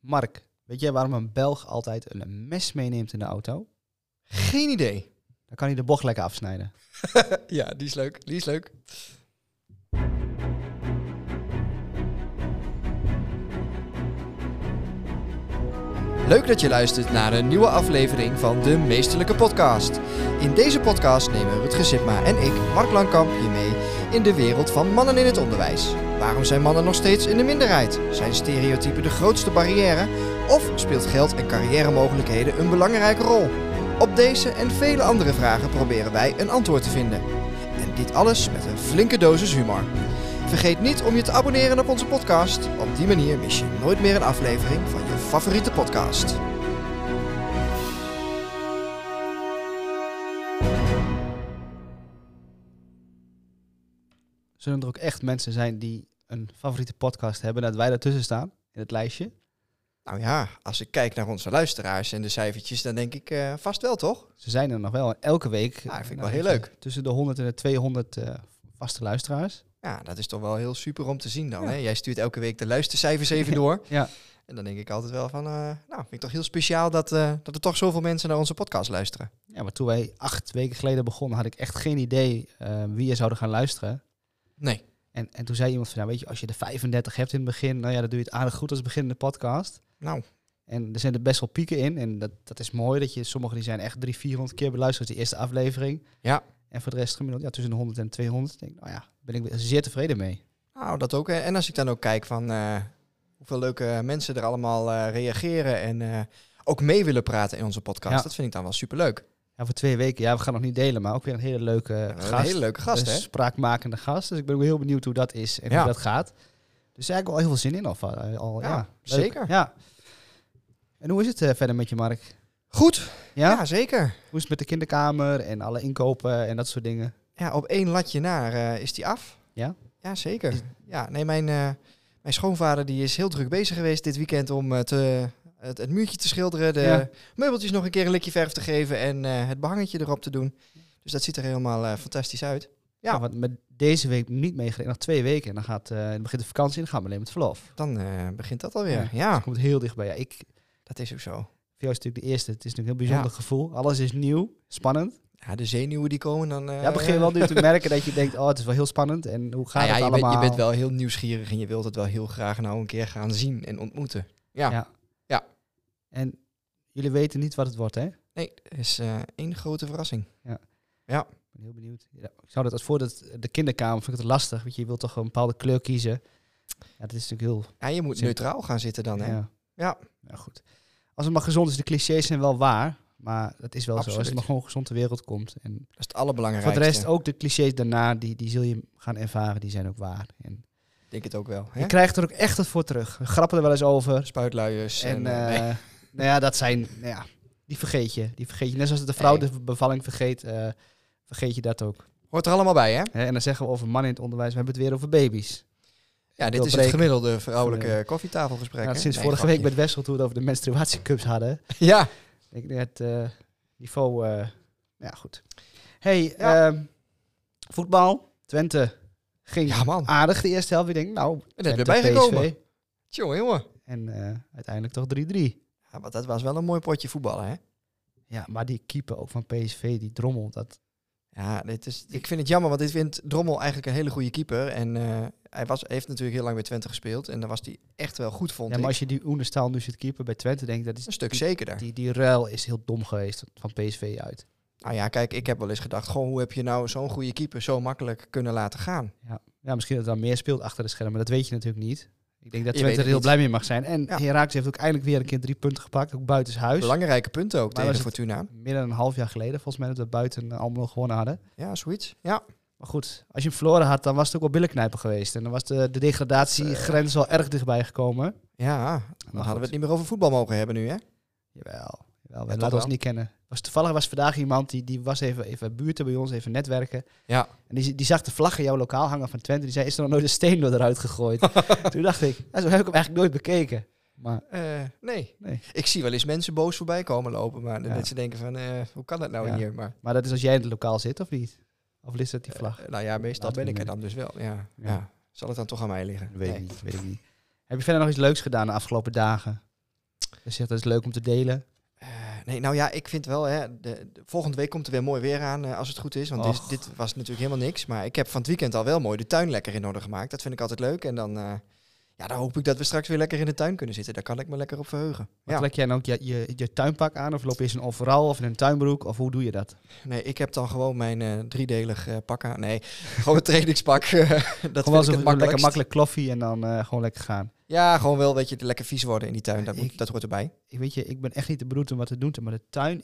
Mark, weet jij waarom een Belg altijd een mes meeneemt in de auto? Geen idee. Dan kan hij de bocht lekker afsnijden. Ja, die is leuk. Leuk dat je luistert naar een nieuwe aflevering van de Meesterlijke Podcast. In deze podcast nemen Rutger Sipma en ik, Mark Langkamp, je mee in de wereld van mannen in het onderwijs. Waarom zijn mannen nog steeds in de minderheid? Zijn stereotypen de grootste barrière? Of speelt geld en carrièremogelijkheden een belangrijke rol? Op deze en vele andere vragen proberen wij een antwoord te vinden. En dit alles met een flinke dosis humor. Vergeet niet om je te abonneren op onze podcast. Op die manier mis je nooit meer een aflevering van je favoriete podcast. Zullen er ook echt mensen zijn die een favoriete podcast hebben, dat wij daartussen staan in het lijstje? Nou ja, als ik kijk naar onze luisteraars en de cijfertjes, dan denk ik vast wel, toch? Ze zijn er nog wel elke week. Ja, vind ik wel heel leuk. Tussen de 100 en de 200 vaste luisteraars. Ja, dat is toch wel heel super om te zien dan. Ja. Hè? Jij stuurt elke week de luistercijfers even door. Ja. En dan denk ik altijd wel van, vind ik toch heel speciaal dat er toch zoveel mensen naar onze podcast luisteren. Ja, maar toen wij 8 weken geleden begonnen, had ik echt geen idee wie er zouden gaan luisteren. Nee. En toen zei iemand van, nou weet je, als je de 35 hebt in het begin, nou ja, dan doe je het aardig goed als beginnende podcast. Nou, En er zijn er best wel pieken in. En dat is mooi, dat je sommigen die zijn echt 300-400 keer beluisterd, die eerste aflevering. ja. En voor de rest gemiddeld tussen de 100 en 200. Denk ik, nou ja, ben ik zeer tevreden mee. Nou, dat ook. En als ik dan ook kijk van hoeveel leuke mensen er allemaal reageren en ook mee willen praten in onze podcast, Ja. dat vind ik dan wel superleuk. Ja, voor 2 weken, ja, we gaan nog niet delen, maar ook weer een hele leuke gast. Een hele leuke gast, Een hè? spraakmakende gast. Dus ik ben ook heel benieuwd hoe dat is en Ja. hoe dat gaat. Dus eigenlijk wel heel veel zin in. Ja, Leuk. zeker. Ja. En hoe is het verder met je, Mark? Goed. Ja? Ja, zeker. Hoe is het met de kinderkamer en alle inkopen en dat soort dingen? Ja, op 1 latje na is die af. Ja? Ja, zeker. Ja, nee, mijn schoonvader die is heel druk bezig geweest dit weekend om het muurtje te schilderen, de meubeltjes nog een keer een likje verf te geven en het behangetje erop te doen. Dus dat ziet er helemaal fantastisch uit. Ja. Ja, want met deze week niet meegereden, nog 2 weken. En dan begint de vakantie en dan gaan we alleen met verlof. Dan begint dat alweer. Ja. Ja, Dus het komt heel dichtbij. Ja, dat is ook zo. voor jou is het natuurlijk de eerste. Het is natuurlijk een heel bijzonder gevoel. Alles is nieuw, spannend. Ja, de zenuwen die komen dan... Ja, begin je wel nu te merken dat je denkt, oh, het is wel heel spannend. En hoe gaat het allemaal? Je bent wel heel nieuwsgierig en je wilt het wel heel graag nou een keer gaan zien en ontmoeten. Ja. En jullie weten niet wat het wordt, hè? Nee, het is één grote verrassing. Ik ben heel benieuwd. Ja, ik zou dat als voor de kinderkamer vind ik het lastig. Want je wilt toch een bepaalde kleur kiezen. Ja, dat is natuurlijk heel... Ja, je moet neutraal gaan zitten dan, hè? Ja. Ja. Ja, goed. Als het maar gezond is, de clichés zijn wel waar. Maar dat is wel zo. Als Absoluut. het maar gewoon gezond ter wereld komt. En Dat is het allerbelangrijkste. voor de rest ook de clichés daarna, die zul je gaan ervaren. Die zijn ook waar. En Ik denk het ook wel. Hè? je krijgt er ook echt wat voor terug. We grappen er wel eens over. Spuitluiers. En nee. nou ja, dat zijn... Nou ja, die vergeet je. Net zoals de vrouw Nee. de bevalling vergeet, vergeet je dat ook. Hoort er allemaal bij, hè? Hè, en dan zeggen we over mannen in het onderwijs, we hebben het weer over baby's. Ja, dit wil is het breken. gemiddelde vrouwelijke koffietafelgesprek. Ja, hè? sinds Nee, vorige grapje. week met Wessel, toen we het over de menstruatiecups hadden. Ja. Ik denk het niveau... ja, goed. Hey, Ja. voetbal. Twente ging Ja, man. aardig de eerste helft. Ik denk, nou, En er Twente, erbij gekomen. PSV. Jongen. En uiteindelijk toch 3-3. Ja, maar dat was wel een mooi potje voetballen, hè? Ja, maar die keeper ook van PSV, die Drommel, dat... Ja, ik vind het jammer, want ik vind Drommel eigenlijk een hele goede keeper. En hij heeft natuurlijk heel lang bij Twente gespeeld. En daar was hij echt wel goed, vond Ja, ik. maar als je die Oenestal nu zit keeper bij Twente, denk ik dat is... Een stuk zekerder. Die ruil is heel dom geweest van PSV uit. Nou ja, kijk, ik heb wel eens gedacht, gewoon, hoe heb je nou zo'n goede keeper zo makkelijk kunnen laten gaan? Ja, misschien dat er dan meer speelt achter de schermen, maar dat weet je natuurlijk niet. Ik denk dat Je Twente weet er het heel niet. blij mee mag zijn. En Ja. Heracles heeft ook eindelijk weer een keer 3 punten gepakt, ook buitenshuis. Belangrijke punten ook Maar tegen was het- Fortuna. Meer dan een half jaar geleden, volgens mij, dat we buiten allemaal gewonnen hadden. Ja, zoiets. Ja. Maar goed, als je hem verloren had, dan was het ook wel billenknijpen geweest. En dan was de degradatiegrens wel erg dichtbij gekomen. Ja, dan hadden we het niet meer over voetbal mogen hebben nu, hè? Jawel, we toch laten ons wel? niet kennen. Toevallig was vandaag iemand, die was even buurten bij ons, even netwerken. Ja. En die zag de vlag in jouw lokaal hangen van Twente. Die zei, is er nog nooit een steen door eruit gegooid? Toen dacht ik, zo heb ik hem eigenlijk nooit bekeken. Maar Nee. nee. Ik zie wel eens mensen boos voorbij komen lopen, maar Ja. dat ze denken van, hoe kan dat nou Ja. hier? Maar dat is als jij in het lokaal zit, of niet? Of is dat die vlag? nou ja, meestal Laten we ben ik er niet. dan dus wel. Ja. Ja. Zal het dan toch aan mij liggen? Weet Nee. ik niet. Heb je verder nog iets leuks gedaan de afgelopen dagen? Dus dat is leuk om te delen. Nee, nou ja, ik vind wel, hè, de volgende week komt er weer mooi weer aan, als het goed is. Want dit was natuurlijk helemaal niks. Maar ik heb van het weekend al wel mooi de tuin lekker in orde gemaakt. Dat vind ik altijd leuk. En dan hoop ik dat we straks weer lekker in de tuin kunnen zitten. Daar kan ik me lekker op verheugen. Wat trek jij dan ook je tuinpak aan? Of loop je eens in een overal of in een tuinbroek? Of hoe doe je dat? Nee, ik heb dan gewoon mijn driedelig pak aan. Nee, gewoon een trainingspak. Dat gewoon vind ik een lekker makkelijk kloffie en dan gewoon lekker gaan. Ja, gewoon wel, weet je, lekker vies worden in die tuin. Dat hoort erbij. Ik ben echt niet de beroerte om wat te doen, maar de tuin,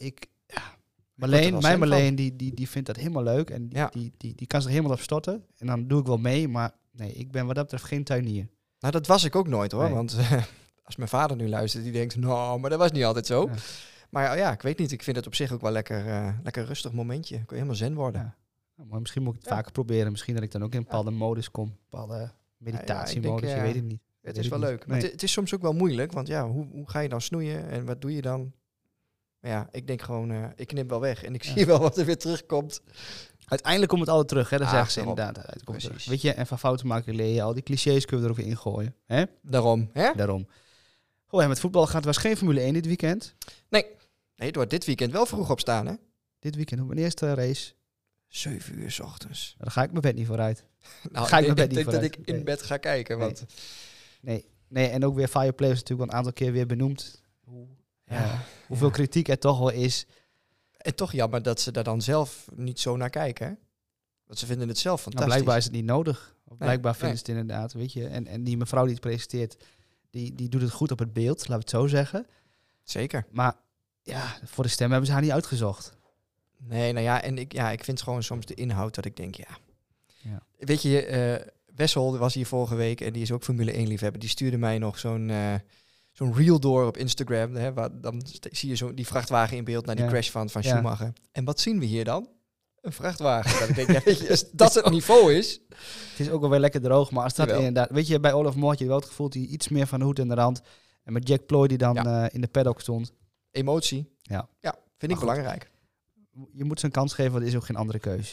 Marleen, die vindt dat helemaal leuk. En die kan zich helemaal op storten. En dan doe ik wel mee, maar nee, ik ben wat dat betreft geen tuinier. Nou, dat was ik ook nooit hoor. Nee. Want als mijn vader nu luistert, die denkt, nou, maar dat was niet altijd zo. Ja. Maar ja, ik weet niet. Ik vind het op zich ook wel lekker rustig momentje. Kun je helemaal zen worden. Ja. Nou, maar misschien moet ik het vaker proberen. Misschien dat ik dan ook in een bepaalde modus kom. Een bepaalde meditatiemodus, je weet het niet. Het is wel leuk. Maar het is soms ook wel moeilijk. Want ja, hoe ga je dan snoeien? En wat doe je dan? Maar ja, ik denk gewoon, ik knip wel weg. En ik zie wel wat er weer terugkomt. Uiteindelijk komt het altijd terug, hè? Dat zeggen ze daarom. inderdaad. Precies. Weet je, en van fouten maken leer je al. Die clichés kunnen we er ook weer ingooien. Hè? Daarom. Hè? Daarom. Goh, met voetbal gaat was geen Formule 1 dit weekend. Nee, het wordt dit weekend wel vroeg opstaan, hè? Dit weekend, mijn eerste race. 7 uur 's ochtends. Daar ga ik mijn bed niet vooruit. Ik denk dat ik in bed ga kijken. Want... Nee, en ook weer Fireplay is natuurlijk wel een aantal keer weer benoemd. Hoeveel kritiek er toch wel is. En toch jammer dat ze daar dan zelf niet zo naar kijken, hè? Want ze vinden het zelf fantastisch. Nou, blijkbaar is het niet nodig. Of blijkbaar vinden ze het inderdaad, weet je. En die mevrouw die het presenteert, die doet het goed op het beeld, laten we het zo zeggen. Zeker. Maar ja, voor de stem hebben ze haar niet uitgezocht. Nee, nou ja, en ik vind gewoon soms de inhoud dat ik denk, Weet je, Wessel was hier vorige week en die is ook Formule 1 liefhebber. Die stuurde mij nog zo'n reel door op Instagram. Hè, waar dan zie je die vrachtwagen in beeld naar die crash van Schumacher. En wat zien we hier dan? Een vrachtwagen. Dat ik denk, weet je, als dat het niveau is. Het is ook wel weer lekker droog, maar als dat inderdaad... Weet je, bij Olaf Mol had je wel het gevoel dat hij iets meer van de hoed en de rand. En met Jack Ploy die dan in de paddock stond. Emotie. Ja, vind ik belangrijk. Je moet ze een kans geven, want er is ook geen andere keus.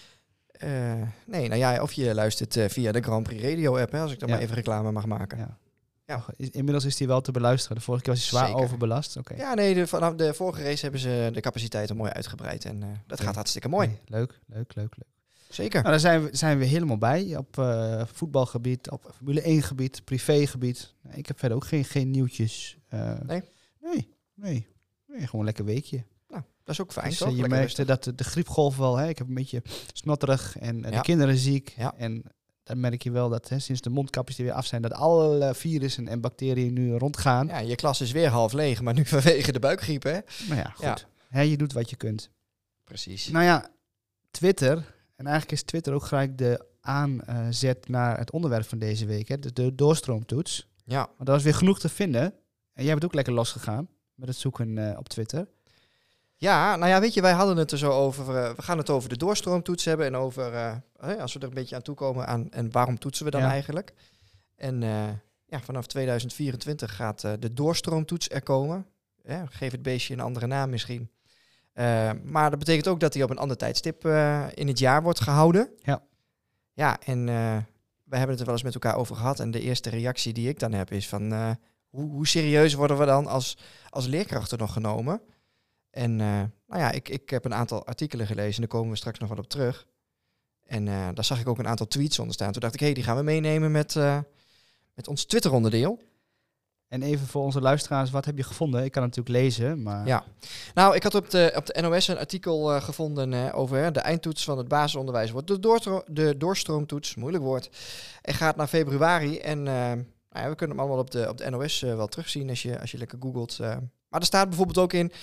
Nee, nou ja, of je luistert via de Grand Prix Radio app, hè, als ik dan maar even reclame mag maken. Ja. Inmiddels is die wel te beluisteren. De vorige keer was hij zwaar overbelast. Okay. Ja, nee, vanaf de vorige race hebben ze de capaciteiten mooi uitgebreid. En dat gaat hartstikke mooi. Nee, leuk. Zeker. Nou, daar zijn we helemaal bij. Op voetbalgebied, op Formule 1 gebied, privégebied. Ik heb verder ook geen nieuwtjes. Nee, gewoon lekker weekje. Nou, dat is ook fijn, dus, toch? Je merkte dat de griepgolf wel... ik heb een beetje snotterig en de kinderen ziek. Ja. En dan merk je wel dat sinds de mondkapjes er weer af zijn... dat alle virussen en bacteriën nu rondgaan. Ja, je klas is weer half leeg, maar nu vanwege de buikgriep, hè? Nou ja, goed. Ja. Je doet wat je kunt. Precies. Nou ja, Twitter... En eigenlijk is Twitter ook gelijk de aanzet naar het onderwerp van deze week. Hè? De doorstroomtoets. Ja. Maar daar was weer genoeg te vinden. En jij bent ook lekker losgegaan met het zoeken op Twitter. Ja, nou ja, weet je, wij hadden het er zo over... we gaan het over de doorstroomtoets hebben en over... als we er een beetje aan toekomen aan... En waarom toetsen we dan eigenlijk? En vanaf 2024 gaat de doorstroomtoets er komen. Geef het beestje een andere naam misschien. Maar dat betekent ook dat hij op een ander tijdstip in het jaar wordt gehouden. Ja. Ja, en we hebben het er wel eens met elkaar over gehad. En de eerste reactie die ik dan heb is van... hoe serieus worden we dan als leerkrachten nog genomen? En ik heb een aantal artikelen gelezen. En daar komen we straks nog wat op terug. En daar zag ik ook een aantal tweets onder staan. Toen dacht ik, die gaan we meenemen met ons Twitter-onderdeel. En even voor onze luisteraars, wat heb je gevonden? Ik kan het natuurlijk lezen, maar... Ja, nou, ik had op de NOS een artikel gevonden over de eindtoets van het basisonderwijs. Wordt de doorstroomtoets, moeilijk woord, en gaat naar februari. En we kunnen hem allemaal op de NOS wel terugzien als je lekker googelt. Maar er staat bijvoorbeeld ook in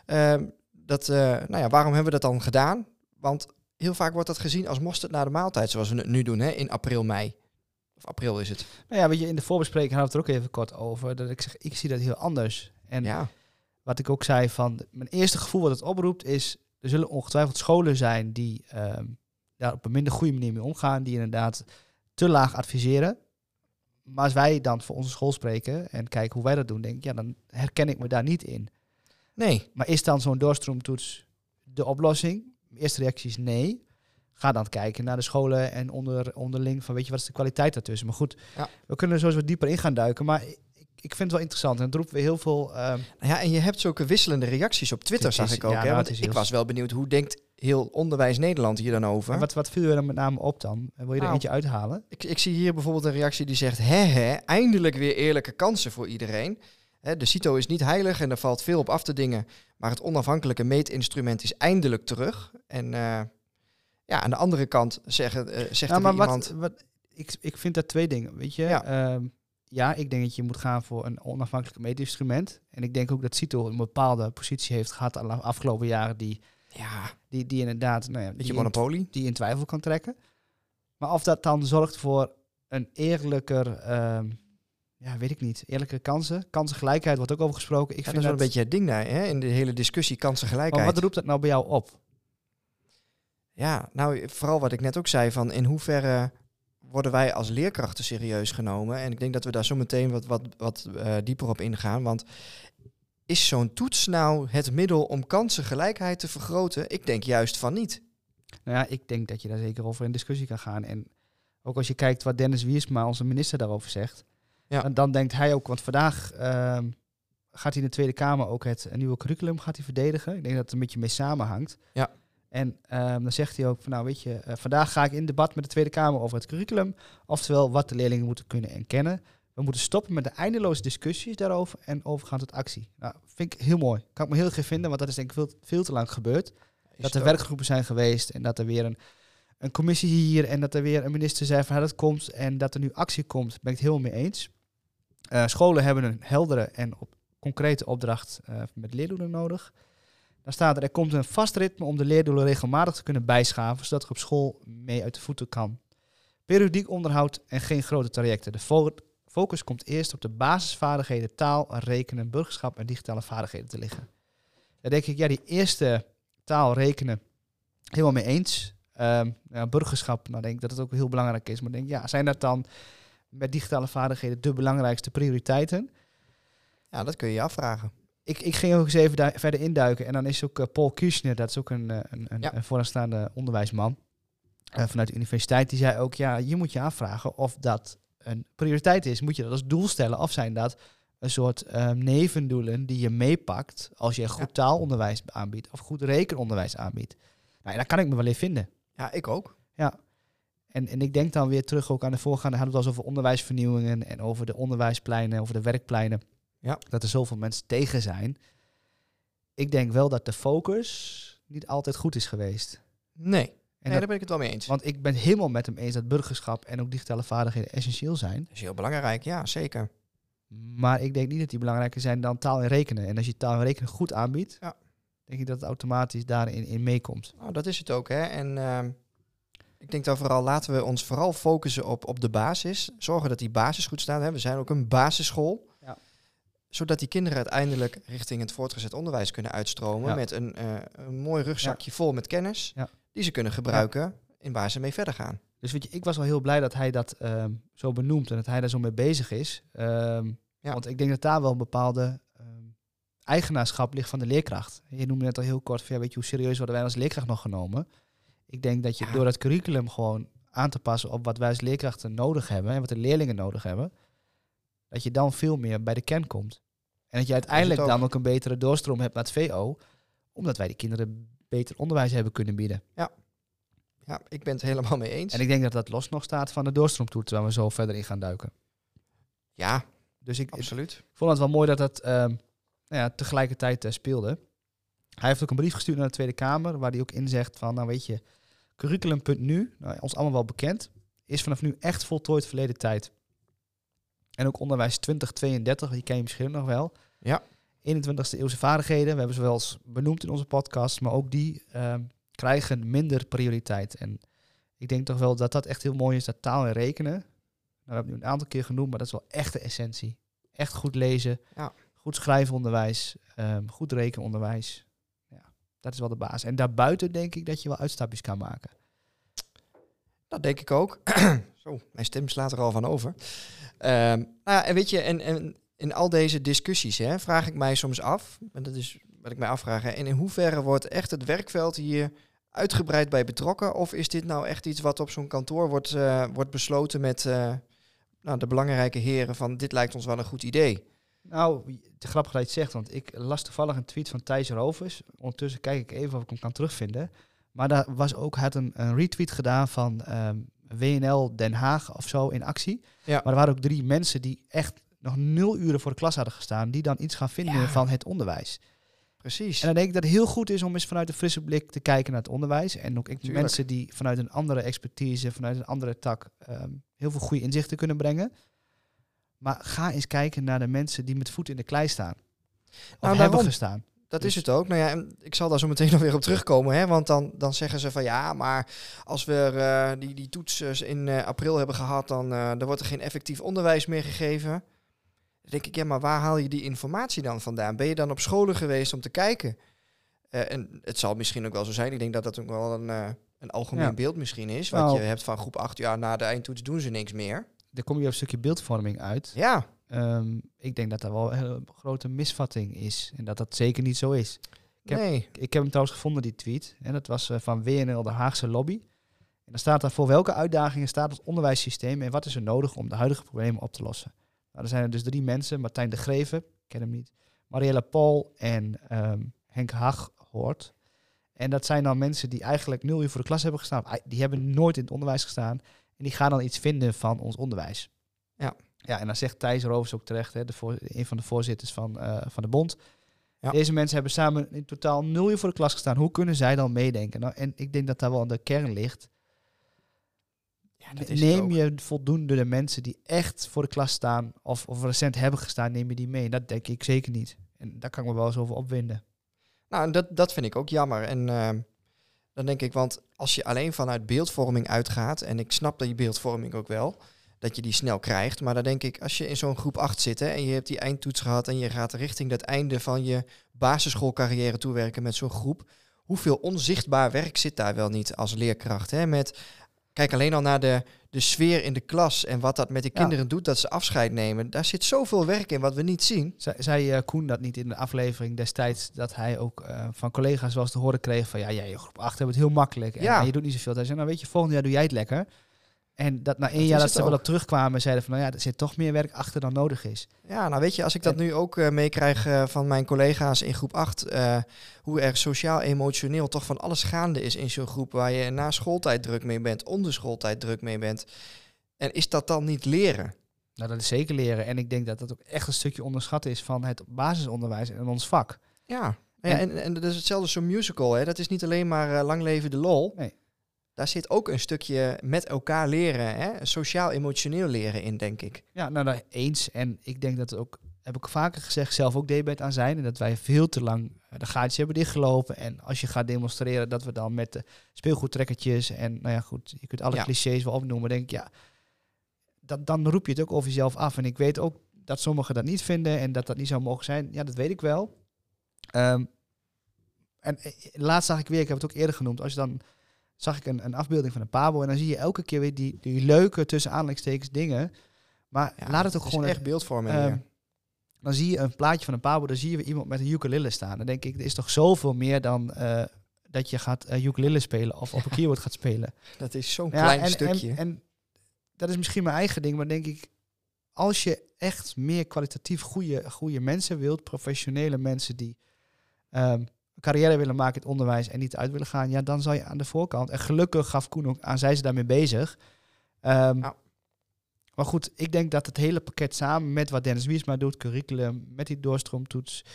waarom hebben we dat dan gedaan? Want heel vaak wordt dat gezien als mosterd na de maaltijd, zoals we het nu doen, in april, mei. Of april is het. Nou ja, weet je, in de voorbespreking hadden we het er ook even kort over. Dat ik zeg, ik zie dat heel anders. En wat ik ook zei van, mijn eerste gevoel wat het oproept is, er zullen ongetwijfeld scholen zijn die daar op een minder goede manier mee omgaan, die inderdaad te laag adviseren. Maar als wij dan voor onze school spreken en kijken hoe wij dat doen, denk ik, dan herken ik me daar niet in. Nee. Maar is dan zo'n doorstroomtoets de oplossing? Mijn eerste reactie is nee. Ga dan kijken naar de scholen en onderling van, weet je, wat is de kwaliteit daartussen? Maar goed, we kunnen er sowieso wat dieper in gaan duiken. Maar vind het wel interessant. En het roept weer heel veel... en je hebt zulke wisselende reacties op Twitter, zag ik ook. Ja, hè? Want ik was wel benieuwd, hoe denkt heel Onderwijs Nederland hier dan over? Maar wat viel je er met name op dan? Wil je er eentje uithalen? Ik zie hier bijvoorbeeld een reactie die zegt... eindelijk weer eerlijke kansen voor iedereen. De CITO is niet heilig en er valt veel op af te dingen. Maar het onafhankelijke meetinstrument is eindelijk terug. En aan de andere kant zegt iemand... Ik vind dat 2 dingen, weet je. Ja. Ik denk dat je moet gaan voor een onafhankelijk meetinstrument. En ik denk ook dat CITO een bepaalde positie heeft gehad de afgelopen jaren... die inderdaad... beetje monopolie. Die in twijfel kan trekken. Maar of dat dan zorgt voor een eerlijker... weet ik niet. Eerlijke kansen. Kansengelijkheid wordt ook over gesproken. Dat is wel een beetje het ding daar, hè? In de hele discussie kansengelijkheid. Maar wat roept dat nou bij jou op? Ja, nou, vooral wat ik net ook zei, van in hoeverre worden wij als leerkrachten serieus genomen? En ik denk dat we daar zo meteen wat dieper op ingaan. Want is zo'n toets nou het middel om kansengelijkheid te vergroten? Ik denk juist van niet. Nou ja, ik denk dat je daar zeker over in discussie kan gaan. En ook als je kijkt wat Dennis Wiersma, onze minister, daarover zegt... Ja. En dan denkt hij ook, want vandaag gaat hij in de Tweede Kamer ook het nieuwe curriculum verdedigen. Ik denk dat het een beetje mee samenhangt. Ja. En dan zegt hij ook van, nou weet je, vandaag ga ik in debat met de Tweede Kamer over het curriculum. Oftewel wat de leerlingen moeten kunnen en kennen. We moeten stoppen met de eindeloze discussies daarover en overgaan tot actie. Nou, vind ik heel mooi. Kan ik me heel goed vinden, want dat is denk ik veel te lang gebeurd. Dat er werkgroepen zijn geweest en dat er weer een commissie hier en dat er weer een minister zei van dat komt en dat er nu actie komt, ben ik het helemaal mee eens. Scholen hebben een heldere en concrete opdracht met leerdoelen nodig. Dan staat er komt een vast ritme om de leerdoelen regelmatig te kunnen bijschaven, zodat er op school mee uit de voeten kan. Periodiek onderhoud en geen grote trajecten. De focus komt eerst op de basisvaardigheden taal, rekenen, burgerschap en digitale vaardigheden te liggen. Daar denk ik, die eerste taal, rekenen, helemaal mee eens. Burgerschap, nou denk ik dat het ook heel belangrijk is. Maar denk, zijn dat dan met digitale vaardigheden de belangrijkste prioriteiten? Ja, dat kun je je afvragen. Ik ging ook eens even verder induiken. En dan is ook Paul Kirchner, dat is ook een vooraanstaande onderwijsman vanuit de universiteit. Die zei ook, je moet je afvragen of dat een prioriteit is. Moet je dat als doel stellen? Of zijn dat een soort nevendoelen die je meepakt als je goed taalonderwijs aanbiedt of goed rekenonderwijs aanbiedt? Nou, daar kan ik me wel in vinden. Ja, ik ook. Ja. En ik denk dan weer terug ook aan de voorgaande, hadden we het al over onderwijsvernieuwingen en over de onderwijspleinen, over de werkpleinen. Ja. Dat er zoveel mensen tegen zijn. Ik denk wel dat de focus niet altijd goed is geweest. Nee, daar ben ik het wel mee eens. Want ik ben helemaal met hem eens dat burgerschap en ook digitale vaardigheden essentieel zijn. Dat is heel belangrijk, ja, zeker. Maar ik denk niet dat die belangrijker zijn dan taal en rekenen. En als je taal en rekenen goed aanbiedt, denk ik dat het automatisch daarin meekomt. Oh, dat is het ook, hè. En ik denk dan vooral, laten we ons vooral focussen op de basis. Zorgen dat die basis goed staat. Hè. We zijn ook een basisschool. Ja. Zodat die kinderen uiteindelijk richting het voortgezet onderwijs kunnen uitstromen. Met een mooi rugzakje vol met kennis. Ja. Die ze kunnen gebruiken in waar ze mee verder gaan. Dus weet je, ik was wel heel blij dat hij dat zo benoemt en dat hij daar zo mee bezig is. Want ik denk dat daar wel een bepaalde eigenaarschap ligt van de leerkracht. Je noemde net al heel kort, weet je, hoe serieus worden wij als leerkracht nog genomen? Ik denk dat je door dat curriculum gewoon aan te passen op wat wij als leerkrachten nodig hebben en wat de leerlingen nodig hebben, dat je dan veel meer bij de kern komt. En dat je uiteindelijk dan ook een betere doorstroom hebt naar het VO, omdat wij die kinderen beter onderwijs hebben kunnen bieden. Ja, ik ben het helemaal mee eens. En ik denk dat dat los nog staat van de doorstroomtoets, waar we zo verder in gaan duiken. Ja, dus absoluut. Ik vond het wel mooi dat dat tegelijkertijd speelde. Hij heeft ook een brief gestuurd naar de Tweede Kamer, waar hij ook in zegt van, nou weet je, curriculum.nu, ons allemaal wel bekend, is vanaf nu echt voltooid verleden tijd. En ook onderwijs 2032, die ken je misschien nog wel. Ja. 21e eeuwse vaardigheden, we hebben ze wel eens benoemd in onze podcast, maar ook die krijgen minder prioriteit. En ik denk toch wel dat dat echt heel mooi is, dat taal en rekenen. Nou, we hebben het nu een aantal keer genoemd, maar dat is wel echt de essentie. Echt goed lezen, goed schrijfonderwijs, goed rekenonderwijs. Ja, dat is wel de basis. En daarbuiten denk ik dat je wel uitstapjes kan maken. Dat denk ik ook. Zo, mijn stem slaat er al van over. En weet je, en in al deze discussies vraag ik mij soms af, en dat is wat ik mij afvraag, en in hoeverre wordt echt het werkveld hier uitgebreid bij betrokken? Of is dit nou echt iets wat op zo'n kantoor wordt besloten met de belangrijke heren van dit lijkt ons wel een goed idee? Nou, grappig dat je het zegt, want ik las toevallig een tweet van Thijs Rovers. Ondertussen kijk ik even of ik hem kan terugvinden. Maar daar was ook, had een retweet gedaan van WNL Den Haag of zo in actie. Ja. Maar er waren ook 3 mensen die echt nog 0 uren voor de klas hadden gestaan, die dan iets gaan vinden van het onderwijs. Precies. En dan denk ik dat het heel goed is om eens vanuit een frisse blik te kijken naar het onderwijs. En ook mensen die vanuit een andere expertise, vanuit een andere tak, heel veel goede inzichten kunnen brengen. Maar ga eens kijken naar de mensen die met voet in de klei staan. Of hebben gestaan. Dat is het ook. Nou ja, en ik zal daar zo meteen nog weer op terugkomen. Hè? Want dan zeggen ze van ja, maar als we die toets in april hebben gehad, dan wordt er geen effectief onderwijs meer gegeven. Dan denk ik, ja, maar waar haal je die informatie dan vandaan? Ben je dan op scholen geweest om te kijken? En het zal misschien ook wel zo zijn. Ik denk dat dat ook wel een algemeen beeld misschien is. Wat je hebt van groep 8 jaar na de eindtoets doen ze niks meer. Dan kom je op een stukje beeldvorming uit. Ja. Ik denk dat dat wel een hele grote misvatting is. En dat dat zeker niet zo is. Ik heb hem trouwens gevonden, die tweet. En dat was van WNL, de Haagse lobby. En dan staat daar voor welke uitdagingen staat het onderwijssysteem en wat is er nodig om de huidige problemen op te lossen. Nou, er zijn er dus 3 mensen. Martijn de Greve, ik ken hem niet. Marielle Paul en Henk Haghoort. En dat zijn dan mensen die eigenlijk 0 uur voor de klas hebben gestaan. Die hebben nooit in het onderwijs gestaan. En die gaan dan iets vinden van ons onderwijs. Ja, en dan zegt Thijs Rovers ook terecht, hè, een van de voorzitters van de bond. Ja. Deze mensen hebben samen in totaal 0 uur voor de klas gestaan. Hoe kunnen zij dan meedenken? Nou, en ik denk dat daar wel de kern ligt. Ja, neem je voldoende de mensen die echt voor de klas staan of recent hebben gestaan, neem je die mee? Dat denk ik zeker niet. En daar kan ik me wel eens over opwinden. Nou, dat vind ik ook jammer. En dan denk ik, want als je alleen vanuit beeldvorming uitgaat, en ik snap dat je beeldvorming ook wel, dat je die snel krijgt. Maar dan denk ik, als je in zo'n groep 8 zit en je hebt die eindtoets gehad en je gaat richting dat einde van je basisschoolcarrière toewerken met zo'n groep, hoeveel onzichtbaar werk zit daar wel niet als leerkracht? Hè? Kijk alleen al naar de sfeer in de klas en wat dat met die kinderen doet, dat ze afscheid nemen. Daar zit zoveel werk in wat we niet zien. Zei Koen dat niet in de aflevering destijds, dat hij ook van collega's wel eens te horen kreeg van jij groep 8 hebben het heel makkelijk en je doet niet zoveel. Hij zei, nou weet je, volgend jaar doe jij het lekker. En dat na 1 jaar dat ze wel op terugkwamen, zeiden van er zit toch meer werk achter dan nodig is. Ja, nou weet je, als ik dat nu ook meekrijg van mijn collega's in groep 8, hoe er sociaal-emotioneel toch van alles gaande is in zo'n groep waar je na schooltijd druk mee bent, onder schooltijd druk mee bent. En is dat dan niet leren? Nou, dat is zeker leren. En ik denk dat dat ook echt een stukje onderschat is van het basisonderwijs en ons vak. Ja, en dat is hetzelfde zo'n musical, hè? Dat is niet alleen maar lang leven de lol. Nee. Daar zit ook een stukje met elkaar leren, hè? Sociaal-emotioneel leren in, denk ik. Ja, nou daar eens. En ik denk dat het ook, heb ik vaker gezegd, zelf ook debet aan zijn. En dat wij veel te lang de gaatjes hebben dichtgelopen. En als je gaat demonstreren, dat we dan met de speelgoedtrekkertjes en nou ja goed, je kunt alle clichés wel opnoemen, denk ik, ja, dan roep je het ook over jezelf af. En ik weet ook dat sommigen dat niet vinden en dat niet zou mogen zijn. Ja, dat weet ik wel. En laatst zag ik weer, ik heb het ook eerder genoemd, als je dan zag ik een afbeelding van een pabo en dan zie je elke keer weer die leuke tussen aanhalingstekens dingen. Maar laat het ook gewoon echt beeldvorming. Dan zie je een plaatje van een pabo, dan zie je weer iemand met een ukulele staan. Dan denk ik, er is toch zoveel meer dan dat je gaat ukulele spelen of op een keyboard gaat spelen. Dat is zo'n klein stukje. En dat is misschien mijn eigen ding, maar denk ik, als je echt meer kwalitatief goede mensen wilt, professionele mensen die carrière willen maken in het onderwijs en niet uit willen gaan, ja, dan zal je aan de voorkant, en gelukkig gaf Koen ook aan, zijn ze daarmee bezig. Maar goed, ik denk dat het hele pakket samen met wat Dennis Wiersma doet, curriculum, met die doorstroomtoets,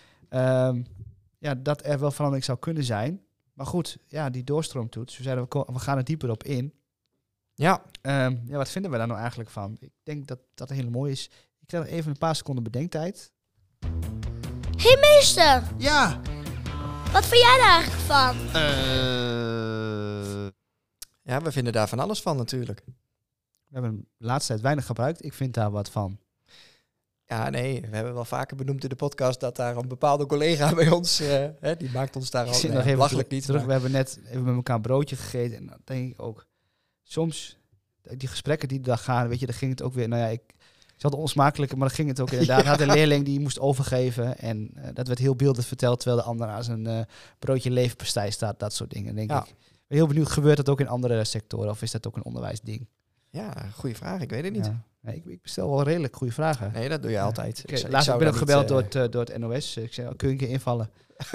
dat er wel verandering zou kunnen zijn. Maar goed, ja, die doorstroomtoets, we zeiden, we gaan er dieper op in. Ja. Wat vinden we daar nou eigenlijk van? Ik denk dat dat heel mooi is. Ik krijg nog even een paar seconden bedenktijd. Hey meester! Ja? Wat vind jij daar eigenlijk van? Ja, we vinden daar van alles van natuurlijk. We hebben hem de laatste tijd weinig gebruikt. Ik vind daar wat van. Ja, nee, we hebben wel vaker benoemd in de podcast dat daar een bepaalde collega bij ons, die maakt ons daar al belachelijk niet terug. We hebben net even met elkaar een broodje gegeten en dan denk ik ook, soms, die gesprekken die daar gaan, weet je, dan ging het ook weer, nou ja, ik zal het onsmakelijke, maar dan ging het ook inderdaad. Had een leerling die moest overgeven en dat werd heel beeldend verteld, terwijl de ander aan zijn broodje leverpastei staat, dat soort dingen, denk ik. Ik ben heel benieuwd, gebeurt dat ook in andere sectoren of is dat ook een onderwijsding? Ja, goede vraag. Ik weet het niet. Ja. Nee, ik stel wel redelijk goede vragen. Nee, dat doe je altijd. Laatst ben ik ook gebeld door het NOS. Ik zei, kun je een keer invallen?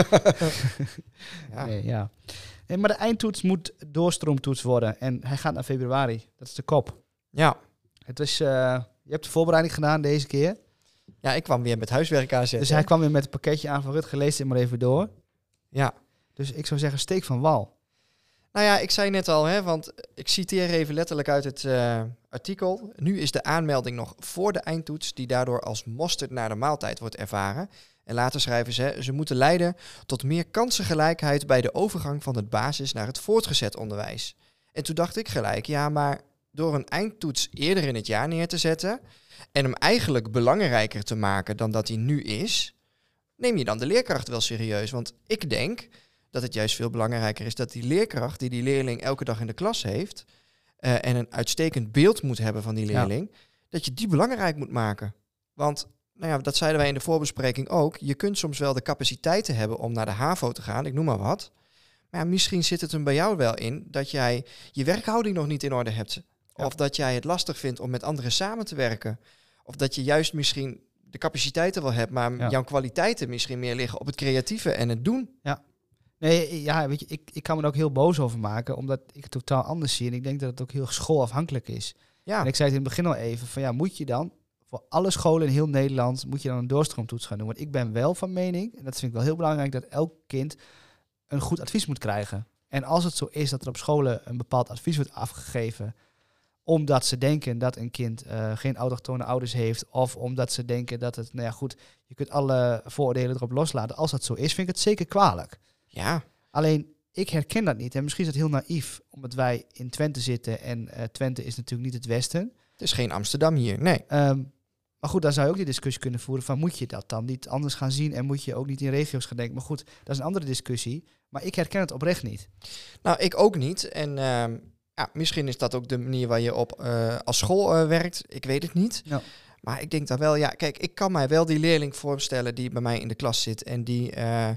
Ja. Nee, maar de eindtoets moet doorstroomtoets worden. En hij gaat naar februari. Dat is de kop. Ja. Het is, je hebt de voorbereiding gedaan deze keer. Ja, ik kwam weer met huiswerk aanzetten. Dus hij kwam weer met een pakketje aan van Rutger, lees dit maar even door. Ja. Dus ik zou zeggen, steek van wal. Nou ja, ik zei net al, want ik citeer even letterlijk uit het artikel. Nu is de aanmelding nog voor de eindtoets, die daardoor als mosterd naar de maaltijd wordt ervaren. En later schrijven ze moeten leiden tot meer kansengelijkheid bij de overgang van het basis naar het voortgezet onderwijs. En toen dacht ik gelijk, ja, maar door een eindtoets eerder in het jaar neer te zetten en hem eigenlijk belangrijker te maken dan dat hij nu is, neem je dan de leerkracht wel serieus. Want ik denk dat het juist veel belangrijker is dat die leerkracht die leerling elke dag in de klas heeft en een uitstekend beeld moet hebben van die leerling, dat je die belangrijk moet maken. Want, nou ja, dat zeiden wij in de voorbespreking ook, je kunt soms wel de capaciteiten hebben om naar de HAVO te gaan, ik noem maar wat. Maar ja, misschien zit het hem bij jou wel in dat jij je werkhouding nog niet in orde hebt. Ja. Of dat jij het lastig vindt om met anderen samen te werken. Of dat je juist misschien de capaciteiten wel hebt, maar jouw kwaliteiten misschien meer liggen op het creatieve en het doen. Ja. Nee, ja, weet je, ik kan me er ook heel boos over maken, omdat ik het totaal anders zie. En ik denk dat het ook heel schoolafhankelijk is. Ja. En ik zei het in het begin al even, van ja, moet je dan voor alle scholen in heel Nederland, moet je dan een doorstroomtoets gaan doen? Want ik ben wel van mening, en dat vind ik wel heel belangrijk, dat elk kind een goed advies moet krijgen. En als het zo is dat er op scholen een bepaald advies wordt afgegeven, omdat ze denken dat een kind geen autochtone ouders heeft, of omdat ze denken dat het, nou ja goed, je kunt alle vooroordelen erop loslaten. Als dat zo is, vind ik het zeker kwalijk. Ja. Alleen, ik herken dat niet. En misschien is dat heel naïef, omdat wij in Twente zitten en Twente is natuurlijk niet het Westen. Het is geen Amsterdam hier, nee. Maar goed, dan zou je ook die discussie kunnen voeren van, moet je dat dan niet anders gaan zien en moet je ook niet in regio's gaan denken. Maar goed, dat is een andere discussie. Maar ik herken het oprecht niet. Nou, ik ook niet. En ja, misschien is dat ook de manier waar je op als school werkt. Ik weet het niet. Ja. Maar ik denk dan wel, ja, kijk, ik kan mij wel die leerling voorstellen die bij mij in de klas zit en die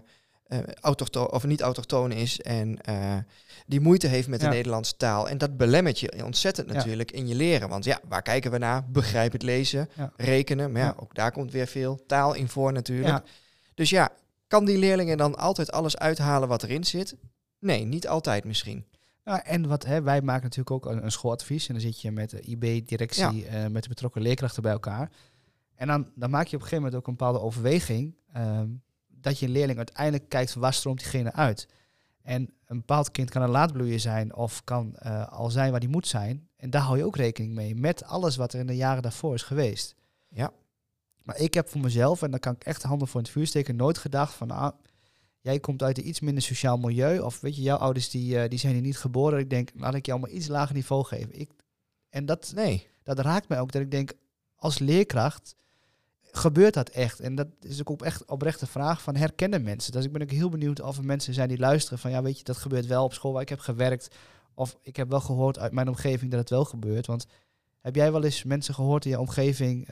niet autochtoon is en die moeite heeft met de Nederlandse taal. En dat belemmert je ontzettend natuurlijk in je leren. Want ja, waar kijken we naar? Begrijp het lezen, rekenen. Maar ja, ook daar komt weer veel taal in voor natuurlijk. Ja. Dus ja, kan die leerlingen dan altijd alles uithalen wat erin zit? Nee, niet altijd misschien. Nou, en wij maken natuurlijk ook een schooladvies. En dan zit je met de IB-directie, met de betrokken leerkrachten bij elkaar. En dan maak je op een gegeven moment ook een bepaalde overweging. Dat je een leerling uiteindelijk kijkt van waar stroomt diegene uit. En een bepaald kind kan een laatbloeier zijn of kan al zijn waar die moet zijn. En daar hou je ook rekening mee met alles wat er in de jaren daarvoor is geweest. Ja. Maar ik heb voor mezelf, en dan kan ik echt de handen voor in het vuur steken, nooit gedacht van, jij komt uit een iets minder sociaal milieu. Of weet je, jouw ouders die zijn hier niet geboren. Ik denk, laat ik jou maar iets lager niveau geven. Dat raakt mij ook, dat ik denk, als leerkracht gebeurt dat echt? En dat is ook echt oprechte vraag van herkennen mensen. Dus ik ben ook heel benieuwd of er mensen zijn die luisteren van, ja, weet je, dat gebeurt wel op school waar ik heb gewerkt. Of ik heb wel gehoord uit mijn omgeving dat het wel gebeurt. Want heb jij wel eens mensen gehoord in je omgeving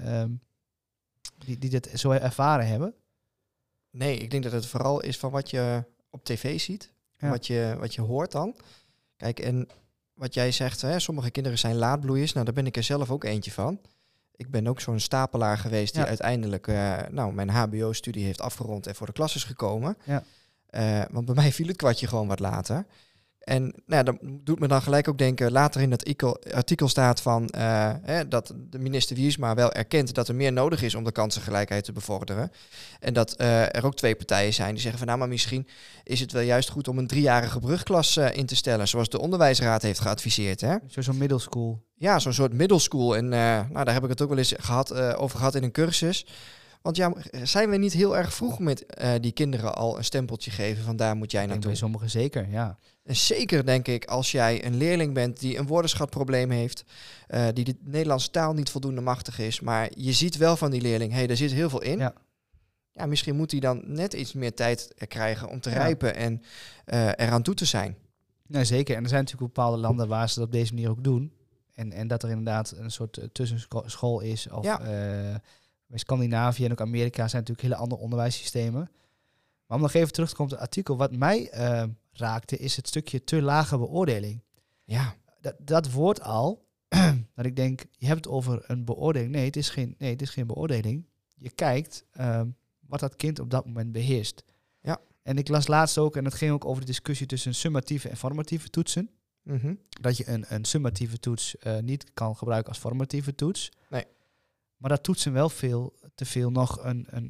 die dit zo ervaren hebben? Nee, ik denk dat het vooral is van wat je op tv ziet. Ja. Wat je hoort dan. Kijk, en wat jij zegt, sommige kinderen zijn laatbloeiers. Nou, daar ben ik er zelf ook eentje van. Ik ben ook zo'n stapelaar geweest die uiteindelijk mijn hbo-studie heeft afgerond en voor de klas is gekomen. Ja. Want bij mij viel het kwartje gewoon wat later. En dat doet me dan gelijk ook denken, later in dat artikel staat van dat de minister Wiersma wel erkent dat er meer nodig is om de kansengelijkheid te bevorderen. En dat er ook 2 partijen zijn die zeggen van, nou, maar misschien is het wel juist goed om een 3-jarige brugklas in te stellen, zoals de onderwijsraad heeft geadviseerd. Hè? Zo'n middle school. Ja, zo'n soort middle school. En daar heb ik het ook wel eens over gehad in een cursus. Want ja, zijn we niet heel erg vroeg met die kinderen al een stempeltje geven van daar moet jij naartoe? Bij sommigen zeker, ja. En zeker denk ik als jij een leerling bent die een woordenschatprobleem heeft, die de Nederlandse taal niet voldoende machtig is, maar je ziet wel van die leerling, daar zit heel veel in. Ja, misschien moet hij dan net iets meer tijd krijgen om te rijpen en eraan toe te zijn. Ja, zeker. En er zijn natuurlijk bepaalde landen waar ze dat op deze manier ook doen. En dat er inderdaad een soort tussenschool is. Of bij Scandinavië en ook Amerika zijn natuurlijk hele andere onderwijssystemen. Maar om nog even terug te komen op het artikel, wat mij raakte, is het stukje te lage beoordeling. Ja. Dat woord al, dat ik denk, je hebt het over een beoordeling. Nee, het is geen beoordeling. Je kijkt wat dat kind op dat moment beheerst. Ja. En ik las laatst ook, en het ging ook over de discussie tussen summatieve en formatieve toetsen. Mm-hmm. Dat je een summatieve toets niet kan gebruiken als formatieve toets. Nee. Maar dat toetsen wel te veel nog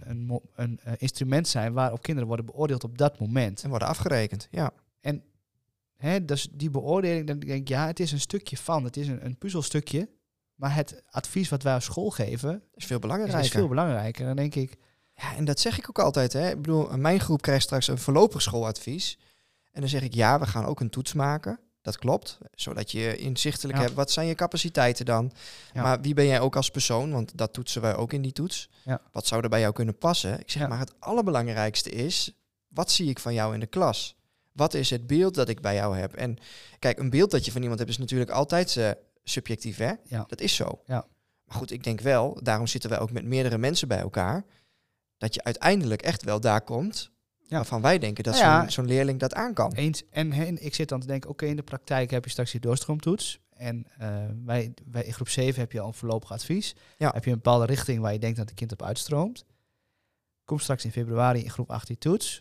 een instrument zijn waarop kinderen worden beoordeeld op dat moment. En worden afgerekend, ja. En dus die beoordeling, dan denk ik, ja, het is een stukje van. Het is een puzzelstukje. Maar het advies wat wij op school geven is veel belangrijker. Is veel belangrijker. Dan denk ik... Ja, en dat zeg ik ook altijd. Hè. Ik bedoel, mijn groep krijgt straks een voorlopig schooladvies. En dan zeg ik, ja, we gaan ook een toets maken. Dat klopt. Zodat je inzichtelijk hebt, wat zijn je capaciteiten dan? Ja. Maar wie ben jij ook als persoon? Want dat toetsen wij ook in die toets. Ja. Wat zou er bij jou kunnen passen? Ik zeg maar, het allerbelangrijkste is, wat zie ik van jou in de klas? Wat is het beeld dat ik bij jou heb? En kijk, een beeld dat je van iemand hebt is natuurlijk altijd subjectief, hè? Ja. Dat is zo. Ja. Maar goed, ik denk wel, daarom zitten wij ook met meerdere mensen bij elkaar, dat je uiteindelijk echt wel daar komt waarvan wij denken dat zo'n leerling dat aan kan. Eens. En ik zit dan te denken, oké, in de praktijk heb je straks die doorstroomtoets. En wij in groep 7 heb je al een voorlopig advies. Ja. Heb je een bepaalde richting waar je denkt dat het kind op uitstroomt. Komt straks in februari in groep 8 die toets.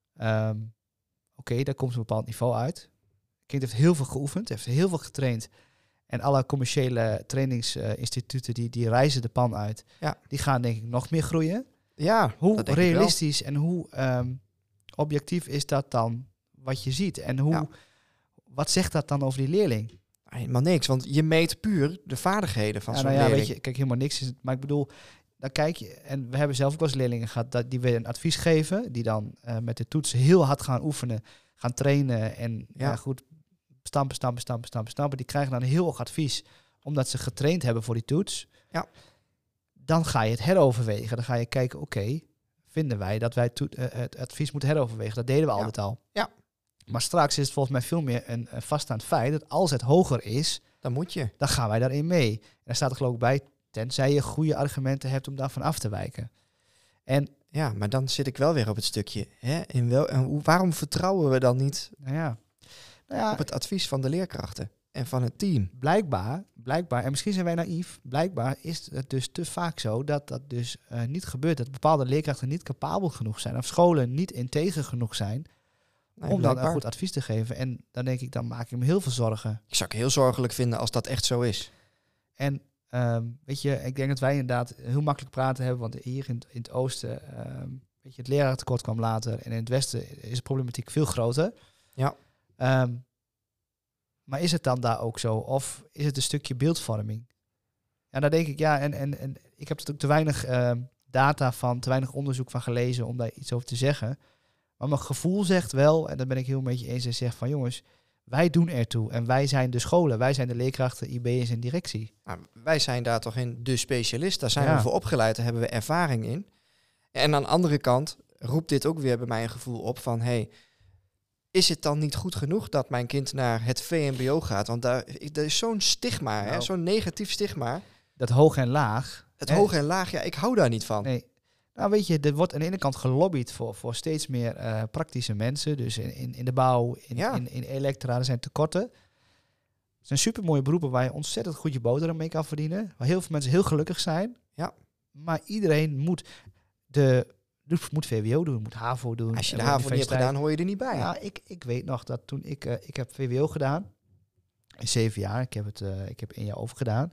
Oké, daar komt een bepaald niveau uit. Het kind heeft heel veel geoefend, heeft heel veel getraind. En alle commerciële trainingsinstituten die reizen de pan uit. Ja. Die gaan denk ik nog meer groeien. Ja, hoe realistisch en hoe objectief is dat dan wat je ziet? En wat zegt dat dan over die leerling? Helemaal niks, want je meet puur de vaardigheden van zo'n leerling. Weet je, kijk, helemaal niks is het. Maar ik bedoel, dan kijk je, en we hebben zelf ook wel eens leerlingen gehad die weer een advies geven, die dan met de toetsen heel hard gaan oefenen, gaan trainen en goed stampen. Die krijgen dan een heel hoog advies, omdat ze getraind hebben voor die toets. Ja. Dan ga je het heroverwegen. Dan ga je kijken, oké, vinden wij dat wij het advies moeten heroverwegen? Dat deden we altijd al. Ja. Maar straks is het volgens mij veel meer een vaststaand feit dat als het hoger is, dan gaan wij daarin mee. En daar staat er geloof ik bij, tenzij je goede argumenten hebt om daarvan af te wijken. En ja, maar dan zit ik wel weer op het stukje. Hè? Waarom vertrouwen we dan niet op het advies van de leerkrachten en van het team? Blijkbaar, en misschien zijn wij naïef, blijkbaar is het dus te vaak zo dat dat dus niet gebeurt. Dat bepaalde leerkrachten niet capabel genoeg zijn of scholen niet integer genoeg zijn om dan een goed advies te geven. En dan denk ik, dan maak ik me heel veel zorgen. Ik zou het heel zorgelijk vinden als dat echt zo is. En weet je, ik denk dat wij inderdaad heel makkelijk praten hebben, want hier in het oosten, weet je, het lerarentekort kwam later en in het westen is de problematiek veel groter. Ja. Maar is het dan daar ook zo? Of is het een stukje beeldvorming? En daar denk ik, en ik heb er ook te weinig data van, te weinig onderzoek van gelezen om daar iets over te zeggen. Maar mijn gevoel zegt wel, en daar ben ik heel een beetje eens en zeg van jongens, wij doen ertoe. En wij zijn de scholen, wij zijn de leerkrachten, IB's en directie. Maar wij zijn daar toch in de specialist. Daar zijn we voor opgeleid, daar hebben we ervaring in. En aan de andere kant roept dit ook weer bij mij een gevoel op van, hey, is het dan niet goed genoeg dat mijn kind naar het VMBO gaat? Want daar is zo'n stigma, zo'n negatief stigma. Dat hoog en laag. Het hoog en laag, ik hou daar niet van. Nee. Nou weet je, er wordt aan de ene kant gelobbyd voor steeds meer praktische mensen. Dus in de bouw, in elektra, er zijn tekorten. Het zijn supermooie beroepen waar je ontzettend goed je boterham mee kan verdienen. Waar heel veel mensen heel gelukkig zijn. Ja. Maar iedereen moet VWO doen, moet HAVO doen. Als je de HAVO niet hebt gedaan, hoor je er niet bij. Ja, ik weet nog dat toen ik heb VWO gedaan. In 7 jaar. Ik heb 1 jaar overgedaan.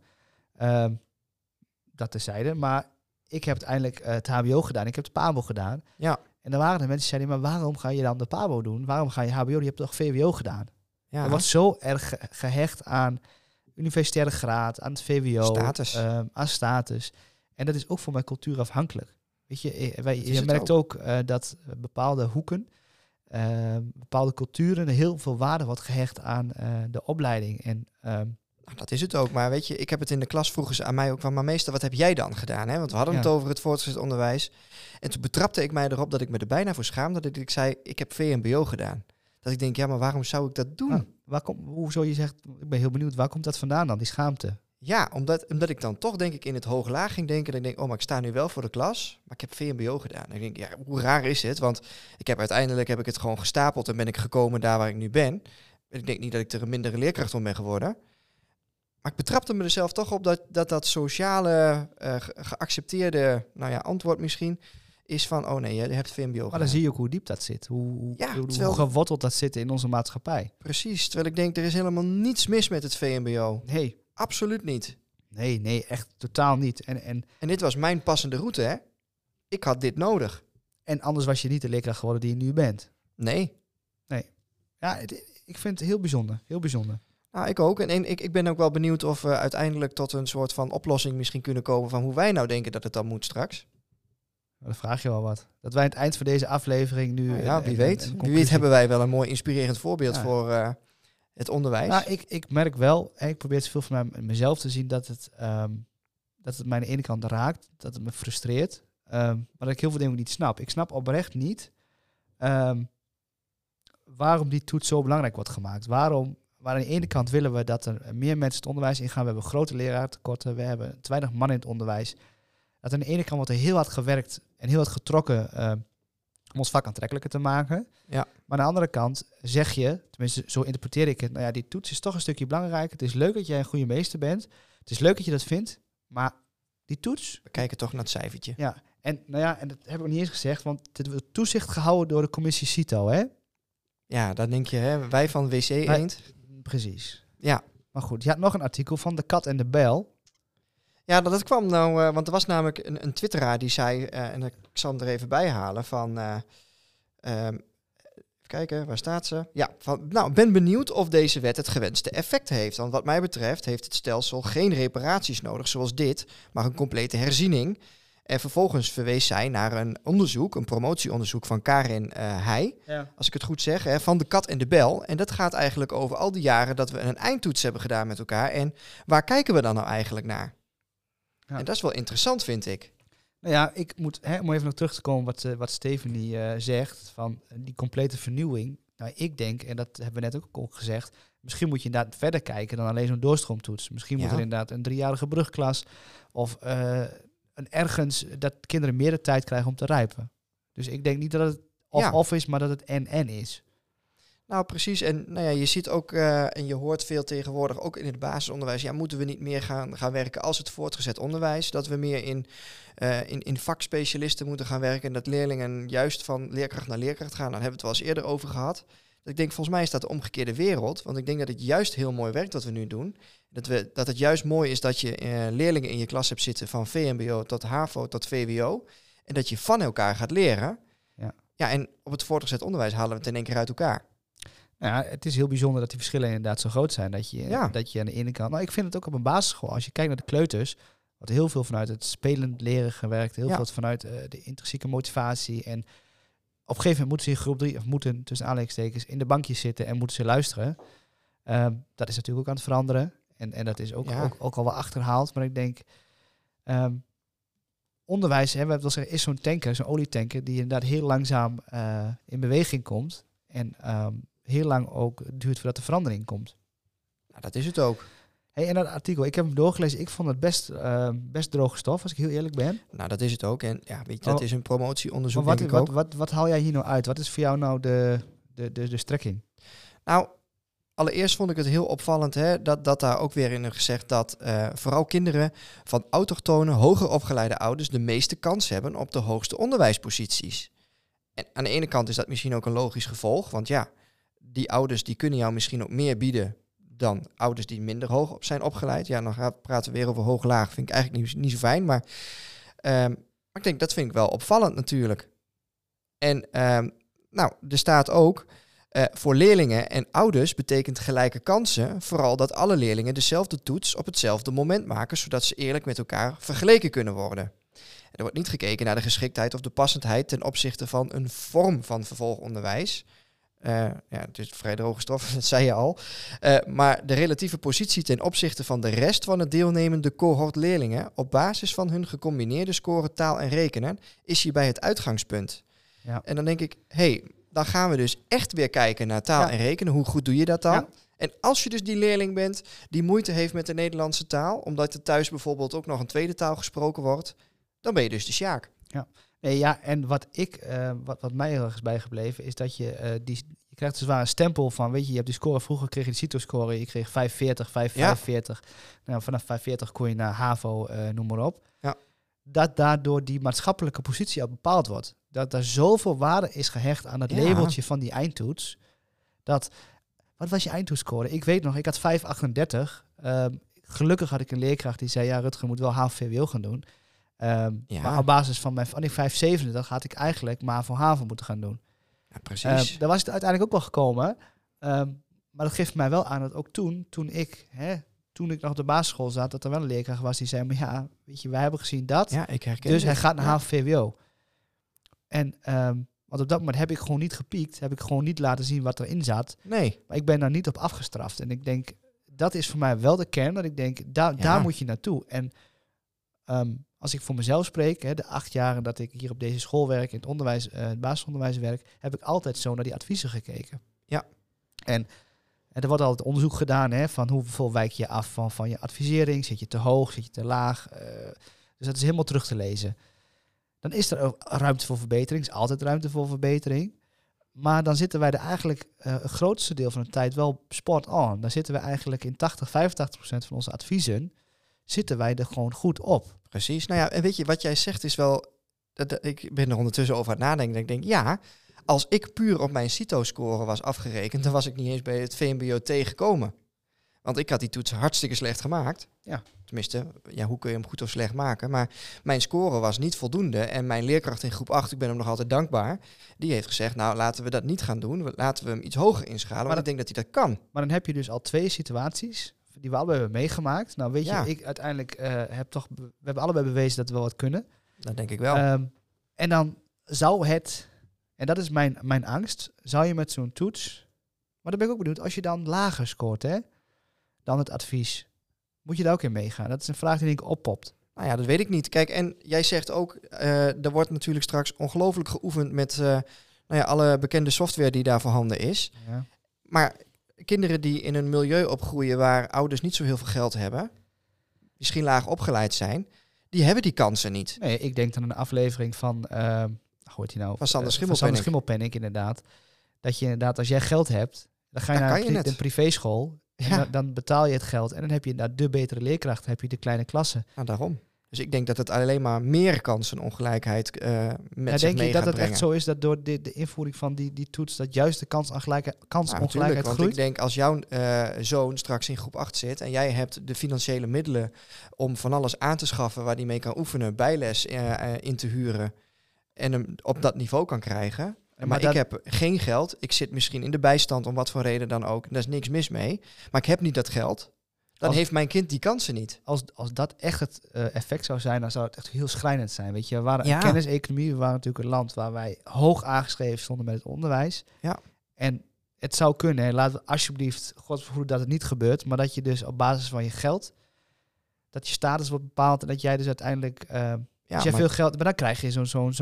Dat terzijde. Maar ik heb uiteindelijk het HBO gedaan. Ik heb de PABO gedaan. Ja. En dan waren er mensen die zeiden, maar waarom ga je dan de PABO doen? Waarom ga je HBO? Je hebt toch VWO gedaan? Ja. Er wordt zo erg gehecht aan universitaire graad, aan het VWO. Status. Aan status. En dat is ook voor mijn cultuur afhankelijk. Weet je merkt ook dat bepaalde hoeken, bepaalde culturen, heel veel waarde wordt gehecht aan de opleiding. En dat is het ook. Maar weet je, ik heb het in de klas, vroegen ze aan mij ook van, maar meester, wat heb jij dan gedaan? Hè? Want we hadden het over het voortgezet onderwijs. En toen betrapte ik mij erop dat ik me er bijna voor schaamde dat ik zei, ik heb VMBO gedaan. Dat ik denk, ja, maar waarom zou ik dat doen? Hoezo je zegt, ik ben heel benieuwd, waar komt dat vandaan dan, die schaamte? Ja, omdat ik dan toch denk ik in het hoog-laag ging denken. Dat ik denk, maar ik sta nu wel voor de klas, maar ik heb VMBO gedaan. En ik denk, hoe raar is het? Want uiteindelijk heb ik het gewoon gestapeld en ben ik gekomen daar waar ik nu ben. En ik denk niet dat ik er een mindere leerkracht om ben geworden. Maar ik betrapte me er zelf toch op dat sociale, geaccepteerde antwoord misschien is van, oh nee, je hebt VMBO. Maar dan zie je ook hoe diep dat zit. Hoe geworteld dat zit in onze maatschappij. Precies, terwijl ik denk, er is helemaal niets mis met het VMBO. Nee. Absoluut niet. Nee, echt totaal niet. En dit was mijn passende route, hè? Ik had dit nodig. En anders was je niet de leerkracht geworden die je nu bent. Nee. Ja, ik vind het heel bijzonder. Heel bijzonder. Nou, ik ook. En ik ben ook wel benieuwd of we uiteindelijk tot een soort van oplossing misschien kunnen komen van hoe wij nou denken dat het dan moet straks. Dan vraag je wel wat. Dat wij aan het eind van deze aflevering nu... wie weet. Wie weet hebben wij wel een mooi inspirerend voorbeeld voor het onderwijs. Nou, ik merk wel, ik probeer zoveel van mezelf te zien dat het mij aan de ene kant raakt, dat het me frustreert, maar dat ik heel veel dingen niet snap. Ik snap oprecht niet waarom die toets zo belangrijk wordt gemaakt. Waar aan de ene kant willen we dat er meer mensen het onderwijs ingaan. We hebben grote leraartekorten, we hebben te weinig man in het onderwijs. Dat aan de ene kant wordt er heel hard gewerkt en heel hard getrokken om ons vak aantrekkelijker te maken. Ja. Maar aan de andere kant zeg je, tenminste zo interpreteer ik het, die toets is toch een stukje belangrijk. Het is leuk dat jij een goede meester bent. Het is leuk dat je dat vindt, maar die toets... We kijken toch naar het cijfertje. Ja, en dat heb ik nog niet eens gezegd, want het wordt toezicht gehouden door de commissie CITO, hè? Ja, dan denk je, hè, wij van WC Eend. Precies. Ja. Maar goed, je had nog een artikel van De Kat en de Bijl. Ja, dat kwam nou, want er was namelijk een twitteraar die zei, en ik zal hem er even bij halen, van, even kijken, waar staat ze? Ja, ben benieuwd of deze wet het gewenste effect heeft. Want wat mij betreft heeft het stelsel geen reparaties nodig zoals dit, maar een complete herziening. En vervolgens verwees zij naar een onderzoek, een promotieonderzoek van Karin Heij, als ik het goed zeg, van De Kat en de Bijl. En dat gaat eigenlijk over al die jaren dat we een eindtoets hebben gedaan met elkaar. En waar kijken we dan nou eigenlijk naar? Ja. En dat is wel interessant, vind ik. Nou ja, ik moet, om even nog terug te komen wat Stephanie zegt, van die complete vernieuwing. Nou, ik denk, en dat hebben we net ook gezegd, misschien moet je inderdaad verder kijken dan alleen zo'n doorstroomtoets. Misschien moet er inderdaad een 3-jarige brugklas of ergens dat kinderen meer de tijd krijgen om te rijpen. Dus ik denk niet dat het of is, maar dat het en is. Nou, precies. En je ziet ook, en je hoort veel tegenwoordig, ook in het basisonderwijs, moeten we niet meer gaan werken als het voortgezet onderwijs. Dat we meer in vakspecialisten moeten gaan werken en dat leerlingen juist van leerkracht naar leerkracht gaan. Daar hebben we het wel eens eerder over gehad. Ik denk, volgens mij is dat de omgekeerde wereld. Want ik denk dat het juist heel mooi werkt wat we nu doen. Dat het juist mooi is dat je leerlingen in je klas hebt zitten van VMBO tot HAVO tot VWO. En dat je van elkaar gaat leren. Ja, en op het voortgezet onderwijs halen we het in één keer uit elkaar. Ja, het is heel bijzonder dat die verschillen inderdaad zo groot zijn. Dat je aan de ene kant... Nou, ik vind het ook op een basisschool. Als je kijkt naar de kleuters, wordt heel veel vanuit het spelend leren gewerkt. Heel veel vanuit de intrinsieke motivatie. En op een gegeven moment moeten ze in groep 3, of moeten tussen aanleidingstekens, in de bankjes zitten en moeten ze luisteren. Dat is natuurlijk ook aan het veranderen. En dat is ook al wel achterhaald. Maar ik denk, onderwijs, we hebben het wel zeggen, is zo'n tanker, zo'n olietanker, die inderdaad heel langzaam in beweging komt. En heel lang ook duurt voordat de verandering komt. Nou, dat is het ook. Hey, en dat artikel, ik heb hem doorgelezen. Ik vond het best droge stof, als ik heel eerlijk ben. Nou, dat is het ook. En ja, weet je, dat is een promotieonderzoek, denk ik ook. Wat haal jij hier nou uit? Wat is voor jou nou de strekking? Nou, allereerst vond ik het heel opvallend dat daar ook weer in is gezegd dat vooral kinderen van autochtone, hoger opgeleide ouders de meeste kans hebben op de hoogste onderwijsposities. En aan de ene kant is dat misschien ook een logisch gevolg, want ja, die ouders die kunnen jou misschien ook meer bieden dan ouders die minder hoog op zijn opgeleid. Ja, dan praten we weer over hoog-laag. Vind ik eigenlijk niet zo fijn, maar ik denk, dat vind ik wel opvallend natuurlijk. En er staat ook, voor leerlingen en ouders betekent gelijke kansen vooral dat alle leerlingen dezelfde toets op hetzelfde moment maken, zodat ze eerlijk met elkaar vergeleken kunnen worden. Er wordt niet gekeken naar de geschiktheid of de passendheid ten opzichte van een vorm van vervolgonderwijs. Het is vrij droge stof, dat zei je al. Maar de relatieve positie ten opzichte van de rest van het deelnemende cohort leerlingen op basis van hun gecombineerde score taal en rekenen is hierbij het uitgangspunt. Ja. En dan denk ik, dan gaan we dus echt weer kijken naar taal en rekenen. Hoe goed doe je dat dan? Ja. En als je dus die leerling bent die moeite heeft met de Nederlandse taal, omdat er thuis bijvoorbeeld ook nog een tweede taal gesproken wordt, dan ben je dus de sjaak. Ja. Nee, ja, en wat mij heel erg is bijgebleven, is dat je krijgt dus een stempel van, weet je, je hebt die score, vroeger kreeg je de CITO-score, je kreeg 540, 545. Nou, vanaf 540 kon je naar HAVO, noem maar op. Ja. Dat daardoor die maatschappelijke positie al bepaald wordt. Dat er zoveel waarde is gehecht aan het labeltje van die eindtoets. Wat was je eindtoetsscore? Ik weet nog, ik had 538. Gelukkig had ik een leerkracht die zei, ja, Rutger moet wel HAVO-VWO gaan doen. Maar op basis van mijn 537 had ik eigenlijk maar voor HAVO moeten gaan doen. Ja, precies. Daar was het uiteindelijk ook wel gekomen. Maar dat geeft mij wel aan dat ook toen ik nog op de basisschool zat, dat er wel een leerkracht was die zei, maar ja, weet je, wij hebben gezien dat. Ja, ik herken dus hij gaat naar HAVO-VWO. En want op dat moment heb ik gewoon niet gepiekt, heb ik gewoon niet laten zien wat erin zat. Nee. Maar ik ben daar niet op afgestraft. En ik denk, dat is voor mij wel de kern, dat ik denk, daar moet je naartoe. En als ik voor mezelf spreek, de 8 jaren dat ik hier op deze school werk, in het onderwijs, het basisonderwijs werk, heb ik altijd zo naar die adviezen gekeken. Ja. En er wordt altijd onderzoek gedaan, van hoeveel wijk je af van je advisering. Zit je te hoog, zit je te laag? Dus dat is helemaal terug te lezen. Dan is er ook ruimte voor verbetering. Er is altijd ruimte voor verbetering. Maar dan zitten wij er eigenlijk het grootste deel van de tijd wel spot on. Dan zitten we eigenlijk in 80-85% van onze adviezen, zitten wij er gewoon goed op. Precies. Nou ja, en weet je, wat jij zegt is wel, ik ben er ondertussen over aan het nadenken. Ik denk, ja, als ik puur op mijn CITO-score was afgerekend, dan was ik niet eens bij het VMBO gekomen. Want ik had die toets hartstikke slecht gemaakt. Ja. Tenminste, ja, hoe kun je hem goed of slecht maken? Maar mijn score was niet voldoende. En mijn leerkracht in groep 8, ik ben hem nog altijd dankbaar, die heeft gezegd, nou, laten we dat niet gaan doen. Laten we hem iets hoger inschalen, want ik denk dat hij dat kan. Maar dan heb je dus al 2 situaties die we allebei hebben meegemaakt. Nou, weet je, ik uiteindelijk we hebben allebei bewezen dat we wel wat kunnen. Dat denk ik wel. En dan zou het, en dat is mijn angst, zou je met zo'n toets, maar dan ben ik ook benieuwd, als je dan lager scoort, dan het advies, moet je daar ook in meegaan? Dat is een vraag die denk ik oppopt. Nou ja, dat weet ik niet. Kijk, en jij zegt ook, er wordt natuurlijk straks ongelooflijk geoefend met alle bekende software die daar voorhanden is. Ja. Maar kinderen die in een milieu opgroeien waar ouders niet zo heel veel geld hebben, misschien laag opgeleid zijn, die hebben die kansen niet. Nee, ik denk dan een aflevering van, hoe heet die nou? Van Sander Schimmelpenninck, inderdaad. Dat je inderdaad, als jij geld hebt, dan ga je naar een privéschool. En dan betaal je het geld. En dan heb je inderdaad de betere leerkracht, heb je de kleine klassen. Nou, daarom. Dus ik denk dat het alleen maar meer kansenongelijkheid met zich mee gaat brengen. Denk je dat het echt zo is dat door de invoering van die toets, dat juist de kansongelijkheid groeit? Want ik denk, als jouw zoon straks in groep 8 zit en jij hebt de financiële middelen om van alles aan te schaffen waar hij mee kan oefenen, bijles in te huren en hem op dat niveau kan krijgen. Maar ik heb geen geld. Ik zit misschien in de bijstand om wat voor reden dan ook. Daar is niks mis mee. Maar ik heb niet dat geld. Dan heeft mijn kind die kansen niet. Als dat echt het effect zou zijn, dan zou het echt heel schrijnend zijn. Weet je, we waren een kenniseconomie. We waren natuurlijk een land waar wij hoog aangeschreven stonden met het onderwijs. Ja. En het zou kunnen, laten we alsjeblieft God verhoeden dat het niet gebeurt, maar dat je dus op basis van je geld, dat je status wordt bepaald en dat jij dus uiteindelijk, als jij veel geld, maar dan krijg je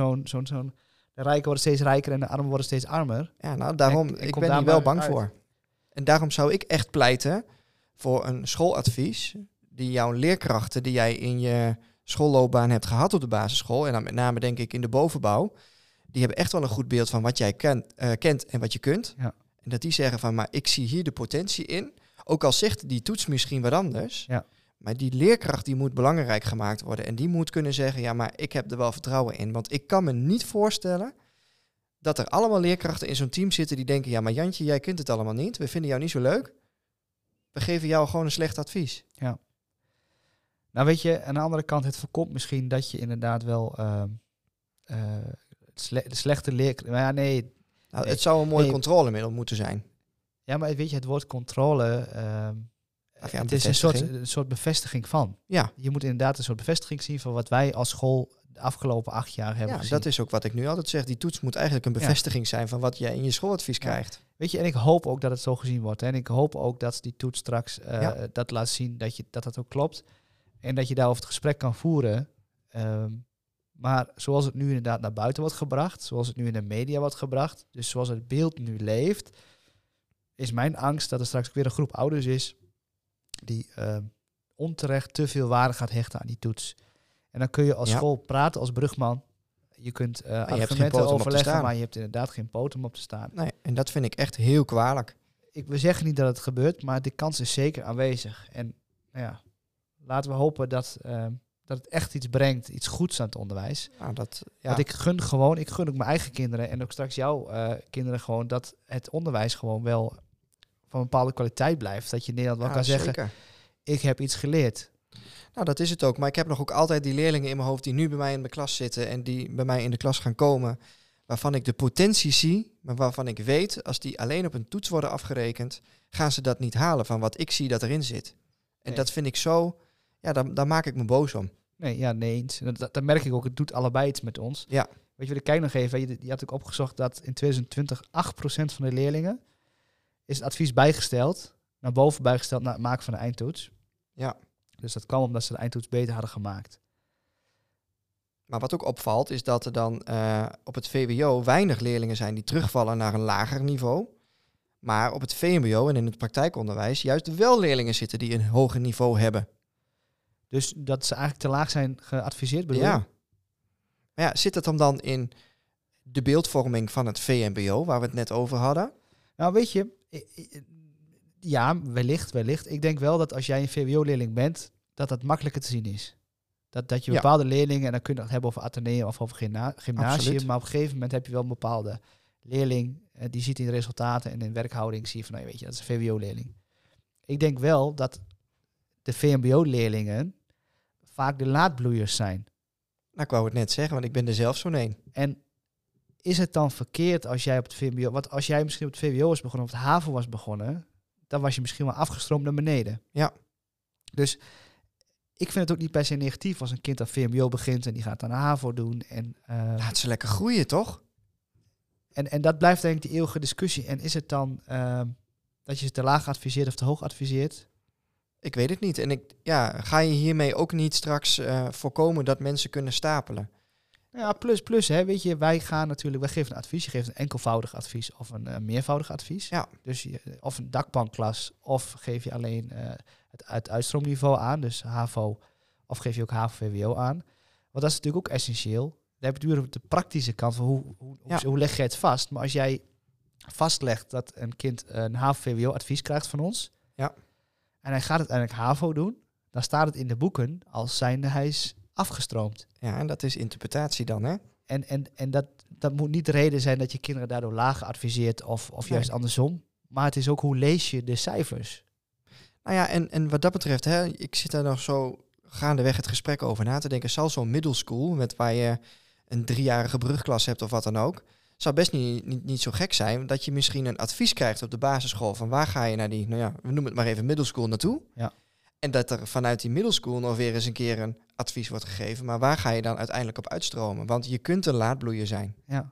zo'n de rijken worden steeds rijker en de armen worden steeds armer. Ja, nou daarom, ik ben hier wel bang voor. En daarom zou ik echt pleiten voor een schooladvies die jouw leerkrachten die jij in je schoolloopbaan hebt gehad op de basisschool, en dan met name denk ik in de bovenbouw, die hebben echt wel een goed beeld van wat jij kent en wat je kunt. Ja. En dat die zeggen van, maar ik zie hier de potentie in. Ook al zegt die toets misschien wat anders. Ja. Maar die leerkracht die moet belangrijk gemaakt worden. En die moet kunnen zeggen, ja, maar ik heb er wel vertrouwen in. Want ik kan me niet voorstellen dat er allemaal leerkrachten in zo'n team zitten die denken, ja, maar Jantje, jij kunt het allemaal niet. We vinden jou niet zo leuk. We geven jou gewoon een slecht advies. Ja. Nou weet je, aan de andere kant, het voorkomt misschien dat je inderdaad wel de slechte leerkracht... Ja, nee. Nou, het zou een mooi controlemiddel moeten zijn. Ja, maar weet je, het woord controle... het is een soort bevestiging van. Ja. Je moet inderdaad een soort bevestiging zien van wat wij als school de afgelopen 8 jaar hebben gezien. Dat is ook wat ik nu altijd zeg. Die toets moet eigenlijk een bevestiging zijn van wat jij in je schooladvies krijgt. Weet je, en ik hoop ook dat het zo gezien wordt. Hè. En ik hoop ook dat die toets straks dat laat zien dat ook klopt. En dat je daarover het gesprek kan voeren. Maar zoals het nu inderdaad naar buiten wordt gebracht, zoals het nu in de media wordt gebracht, dus zoals het beeld nu leeft, is mijn angst dat er straks weer een groep ouders is die onterecht te veel waarde gaat hechten aan die toets. En dan kun je als school praten als brugman. je kunt je hebt geen argumenten poten om op te overleggen, staan. maar je hebt inderdaad geen poten om op te staan. Nee, en dat vind ik echt heel kwalijk. We zeggen niet dat het gebeurt, maar de kans is zeker aanwezig. En laten we hopen dat het echt iets brengt, iets goeds aan het onderwijs. Nou, Want ik gun ook mijn eigen kinderen en ook straks jouw kinderen gewoon dat het onderwijs gewoon wel van een bepaalde kwaliteit blijft. Dat je in Nederland wel kan zeggen, ik heb iets geleerd. Nou, dat is het ook. Maar ik heb nog ook altijd die leerlingen in mijn hoofd die nu bij mij in de klas zitten en die bij mij in de klas gaan komen, waarvan ik de potentie zie, maar waarvan ik weet, als die alleen op een toets worden afgerekend, gaan ze dat niet halen van wat ik zie dat erin zit. En dat vind ik zo, daar maak ik me boos om. Nee eens. Dat merk ik ook. Het doet allebei iets met ons. Ja. Weet je wat ik kijk nog even? Je had ook opgezocht dat in 2020 8% van de leerlingen is het advies bijgesteld, naar boven bijgesteld naar het maken van de eindtoets. Ja. Dus dat kwam omdat ze de eindtoets beter hadden gemaakt. Maar wat ook opvalt is dat er dan op het VWO weinig leerlingen zijn die terugvallen naar een lager niveau. Maar op het VMBO en in het praktijkonderwijs juist wel leerlingen zitten die een hoger niveau hebben. Dus dat ze eigenlijk te laag zijn geadviseerd, bedoel je? Ja. Maar ja, zit het dan in de beeldvorming van het VMBO, waar we het net over hadden? Nou, weet je, ja, wellicht. Ik denk wel dat als jij een VWO-leerling bent, dat makkelijker te zien is. Dat je bepaalde leerlingen, en dan kun je het hebben over ateneum of over gymnasium, Absoluut. maar op een gegeven moment heb je wel een bepaalde leerling, die ziet in de resultaten en in werkhouding zie je van, weet je, dat is een VWO-leerling. Ik denk wel dat de VMBO-leerlingen vaak de laatbloeiers zijn. Nou, ik wou het net zeggen, want ik ben er zelf zo'n een. En is het dan verkeerd als jij op het VMBO, want als jij misschien op het VWO was begonnen of het HAVO was begonnen, dan was je misschien wel afgestroomd naar beneden. Ja. Dus ik vind het ook niet per se negatief als een kind aan VMBO begint en die gaat dan een HAVO doen. En, laat ze lekker groeien, toch? En dat blijft denk ik die eeuwige discussie. En is het dan dat je ze te laag adviseert of te hoog adviseert? Ik weet het niet. En ga je hiermee ook niet straks voorkomen dat mensen kunnen stapelen? Ja, plus, hè. Weet je, wij geven een advies. Je geeft een enkelvoudig advies of een meervoudig advies. Ja. Dus of een dakpanklas, of geef je alleen het uitstroomniveau aan, dus HAVO, of geef je ook HAVO-VWO aan. Want dat is natuurlijk ook essentieel. Dan heb je natuurlijk de praktische kant van hoe leg je het vast. Maar als jij vastlegt dat een kind een HAVO-VWO-advies krijgt van ons, en hij gaat uiteindelijk HAVO doen, dan staat het in de boeken als zijnde hij is afgestroomd. Ja, en dat is interpretatie dan, hè? En dat moet niet de reden zijn dat je kinderen daardoor lager adviseert of juist andersom. Maar het is ook hoe lees je de cijfers. Nou ja, en wat dat betreft, hè, ik zit daar nog zo gaandeweg het gesprek over na te denken. Zal zo'n middle school, met waar je een 3-jarige brugklas hebt of wat dan ook, zou best niet zo gek zijn dat je misschien een advies krijgt op de basisschool van waar ga je naar die, we noemen het maar even middle school naartoe. Ja. En dat er vanuit die middle school nog weer eens een keer een advies wordt gegeven. Maar waar ga je dan uiteindelijk op uitstromen? Want je kunt een laatbloeier zijn. Ja,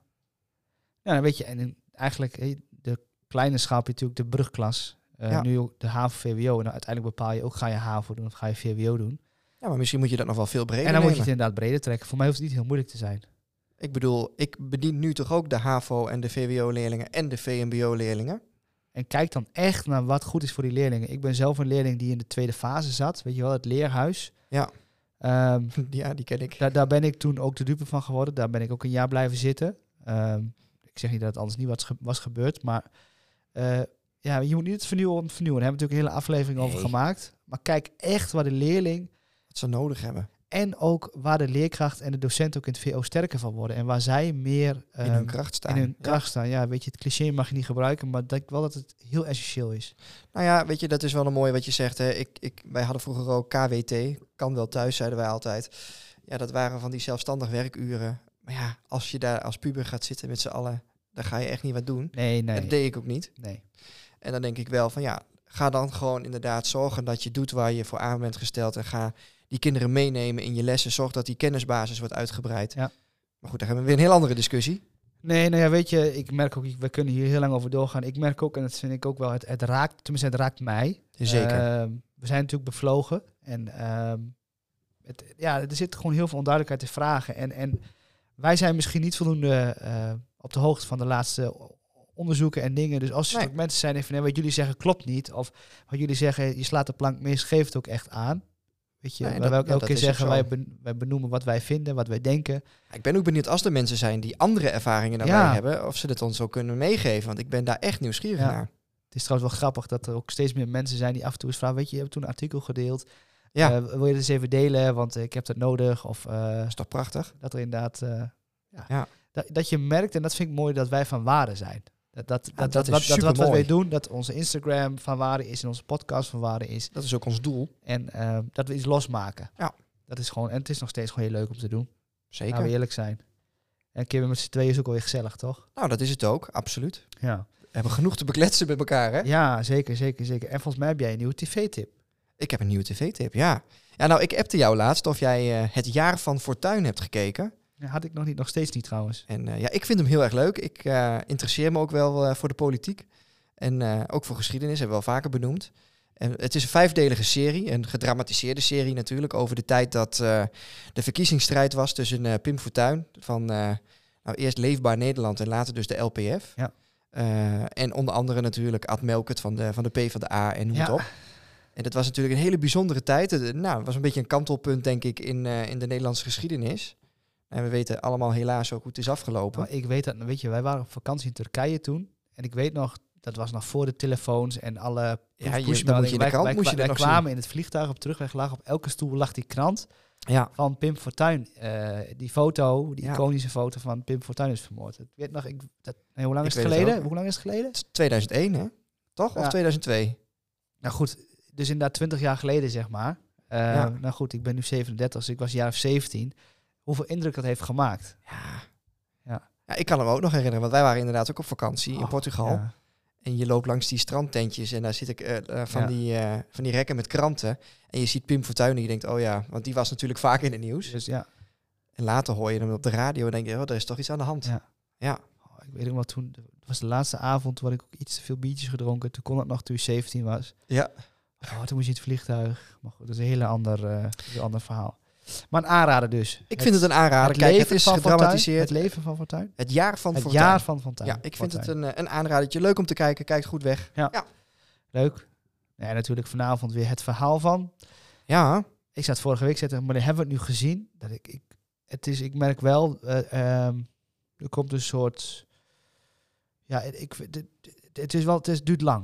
dan weet je, en eigenlijk de kleine schaal heb je natuurlijk de brugklas. Nu ook de HAVO-VWO. En uiteindelijk bepaal je ook, ga je HAVO doen of ga je VWO doen. Ja, maar misschien moet je dat nog wel veel breder En dan nemen. moet je het inderdaad breder trekken. Voor mij hoeft het niet heel moeilijk te zijn. Ik bedoel, ik bedien nu toch ook de HAVO en de VWO-leerlingen en de VMBO-leerlingen. En kijk dan echt naar wat goed is voor die leerlingen. Ik ben zelf een leerling die in de tweede fase zat. Weet je wel, het leerhuis. Ja, ja, die ken ik. Daar ben ik toen ook de dupe van geworden. Daar ben ik ook een jaar blijven zitten. Ik zeg niet dat het anders niet was gebeurd. Maar je moet niet het vernieuwen. Daar hebben we natuurlijk een hele aflevering over gemaakt. Maar kijk echt waar de leerling... wat ze nodig hebben. En ook waar de leerkracht en de docent ook in het VO sterker van worden. En waar zij meer... in hun kracht staan. Ja, weet je, het cliché mag je niet gebruiken. Maar ik denk wel dat het heel essentieel is. Nou ja, weet je, dat is wel een mooi wat je zegt. Hè. Wij hadden vroeger ook KWT. Kan wel thuis, zeiden wij altijd. Ja, dat waren van die zelfstandig werkuren. Maar ja, als je daar als puber gaat zitten met z'n allen, dan ga je echt niet wat doen. Nee. Dat deed ik ook niet. Nee. En dan denk ik wel van ga dan gewoon inderdaad zorgen dat je doet waar je voor aan bent gesteld. En ga die kinderen meenemen in je lessen. Zorg dat die kennisbasis wordt uitgebreid. Ja. Maar goed, daar hebben we weer een heel andere discussie. Nee, weet je, ik merk ook, we kunnen hier heel lang over doorgaan. Ik merk ook, en dat vind ik ook wel, het raakt mij. Zeker. We zijn natuurlijk bevlogen. En er zit gewoon heel veel onduidelijkheid te vragen. En wij zijn misschien niet voldoende op de hoogte van de laatste onderzoeken en dingen. Dus als er ook mensen zijn van wat jullie zeggen klopt niet. Of wat jullie zeggen, je slaat de plank mis, geef het ook echt aan. Weet je, wij ook elke keer zeggen, wij benoemen wat wij vinden, wat wij denken. Ik ben ook benieuwd als er mensen zijn die andere ervaringen dan wij hebben, of ze het ons ook kunnen meegeven. Want ik ben daar echt nieuwsgierig naar. Het is trouwens wel grappig dat er ook steeds meer mensen zijn die af en toe eens vragen, weet je hebt toen een artikel gedeeld. Wil je het eens even delen, want ik heb dat nodig. Of, is toch prachtig? Dat er inderdaad... Dat je merkt, en dat vind ik mooi, dat wij van waarde zijn. Dat wat wij doen, dat onze Instagram van waarde is en onze podcast van waarde is. Dat is ook ons doel. En dat we iets losmaken. Ja. Dat is gewoon, en het is nog steeds gewoon heel leuk om te doen. Zeker. Laten we eerlijk zijn. En een keer met z'n tweeën is ook alweer gezellig, toch? Nou, dat is het ook, absoluut. Ja. We hebben genoeg te bekletsen met elkaar, hè? Ja, zeker. En volgens mij heb jij een nieuwe tv-tip. Ik heb een nieuwe tv-tip, ja. Ja, nou, ik appte jou laatst of jij Het Jaar van Fortuin hebt gekeken. Ja, had ik nog steeds niet trouwens. En ik vind hem heel erg leuk. Ik interesseer me ook wel voor de politiek. En ook voor geschiedenis, hebben we wel vaker benoemd. En het is een 5-delige serie, een gedramatiseerde serie natuurlijk, over de tijd dat de verkiezingsstrijd was tussen Pim Fortuyn van eerst Leefbaar Nederland en later dus de LPF. Ja. En onder andere natuurlijk Ad Melkert van de PvdA en noem het op. En dat was natuurlijk een hele bijzondere tijd. Het was een beetje een kantelpunt, denk ik, in de Nederlandse geschiedenis. En we weten allemaal helaas ook hoe het is afgelopen. Maar ik weet dat, weet je, wij waren op vakantie in Turkije toen. En ik weet nog, dat was nog voor de telefoons en alle pushmeldingen. Wij kwamen in het vliegtuig op terugweg, lag op elke stoel lag die krant van Pim Fortuyn. Die foto, die iconische foto van Pim Fortuyn is vermoord. Ik weet nog, hoe lang is het geleden? Hoe lang is het geleden? 2001, hè? Toch? Of 2002? Nou goed, dus inderdaad 20 jaar geleden, zeg maar. Nou goed, ik ben nu 37, dus ik was jaar of 17. Hoeveel indruk dat heeft gemaakt. Ja, ik kan hem ook nog herinneren, want wij waren inderdaad ook op vakantie in Portugal. Ja. En je loopt langs die strandtentjes en daar zit ik van die rekken met kranten. En je ziet Pim Fortuyn en je denkt, oh ja, want die was natuurlijk vaak in het nieuws. Dus ja. En later hoor je hem op de radio en denk je, er is toch iets aan de hand. Ja. Ik weet ook wel, toen, het was de laatste avond, toen had ik ook iets te veel biertjes gedronken. Toen kon dat nog toen je 17 was. Ja. Toen moest je in het vliegtuig. Maar goed, dat is een heel ander verhaal. Maar een aanrader dus. Ik vind het een aanrader. Kijk, het is gedramatiseerd. Het leven van Fortuyn. Het jaar van Fortuyn. Het jaar van Fortuyn. Ja, ik vind het een aanradertje. Leuk om te kijken. Kijk goed weg. Ja. Leuk. Ja, natuurlijk vanavond weer het verhaal van. Ja. Ik zat vorige week zeggen, maar hebben we het nu gezien? Dat ik merk wel, er komt een soort... Ja, het duurt lang.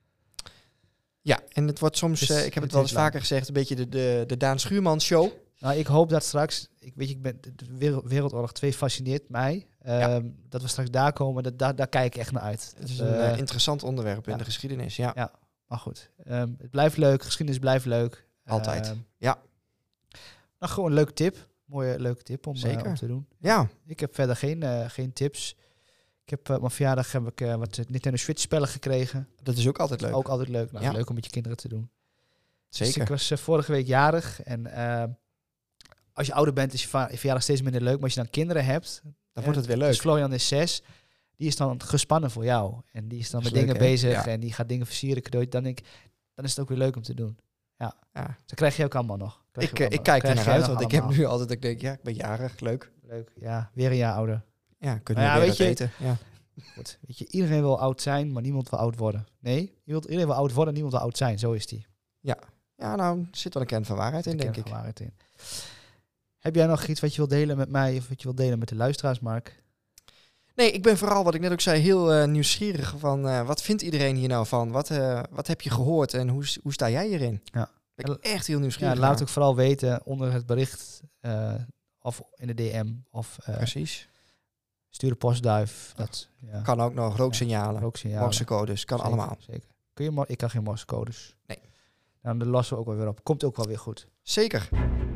Ja, en het wordt soms, ik heb het wel eens vaker gezegd, een beetje de Daan Schuurman show. Nou, ik hoop dat straks, de Wereldoorlog 2 fascineert mij. Dat we straks daar komen, daar kijk ik echt naar uit. Het is een interessant onderwerp in de geschiedenis, ja. Maar goed, het blijft leuk, geschiedenis blijft leuk. Altijd, Nou, gewoon een leuke tip. Mooie leuke tip om te doen. Ja. Ik heb verder geen tips. Ik heb op mijn verjaardag wat Nintendo Switch spellen gekregen. Dat is ook altijd leuk. Ook altijd leuk. Nou, leuk om met je kinderen te doen. Zeker. Dus ik was vorige week jarig. En als je ouder bent is je verjaardag steeds minder leuk. Maar als je dan kinderen hebt... Dan wordt het weer leuk. Dus Florian is 6. Die is dan gespannen voor jou. En die is dan met dingen bezig. En die gaat dingen versieren, cadeau. Dan is het ook weer leuk om te doen. Ja. Dat krijg je ook allemaal nog. Ik kijk er naar uit. Want ik heb nu altijd... Ik denk, ik ben jarig. Leuk. Ja, weer een jaar ouder. Ja, kunnen we weer eten. Ja. Goed. Weet je, iedereen wil oud zijn, maar niemand wil oud worden. Nee, iedereen wil oud worden, niemand wil oud zijn. Zo is die. Ja, nou, er zit wel een kern van waarheid in, denk ik. Heb jij nog iets wat je wilt delen met mij of wat je wilt delen met de luisteraars, Mark? Nee, ik ben vooral, wat ik net ook zei, heel nieuwsgierig van wat vindt iedereen hier nou van? Wat heb je gehoord en hoe sta jij hierin? Ja. Ben ik echt heel nieuwsgierig. Ja, laat ook vooral weten onder het bericht of in de DM. Of, precies. Stuur de postduif. Dat kan ook nog rooksignalen. Morsecodes, kan zeker, allemaal. Zeker. Ik kan geen morsecodes. Nee. Nou, dan lossen we ook wel weer op. Komt ook wel weer goed. Zeker.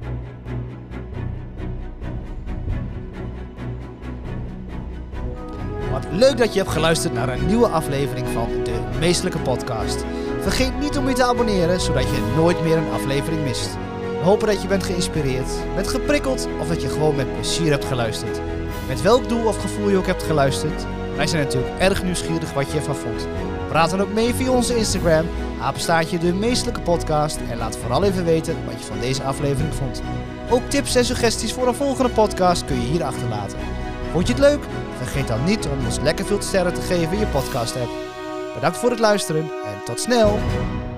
Wat leuk dat je hebt geluisterd naar een nieuwe aflevering van de Meestelijke Podcast. Vergeet niet om je te abonneren, zodat je nooit meer een aflevering mist. We hopen dat je bent geïnspireerd, bent geprikkeld of dat je gewoon met plezier hebt geluisterd. Met welk doel of gevoel je ook hebt geluisterd. Wij zijn natuurlijk erg nieuwsgierig wat je ervan vond. Praat dan ook mee via onze Instagram, @ de Meestelijke Podcast. En laat vooral even weten wat je van deze aflevering vond. Ook tips en suggesties voor een volgende podcast kun je hier achterlaten. Vond je het leuk? Vergeet dan niet om ons lekker veel sterren te geven in je podcast app. Bedankt voor het luisteren en tot snel!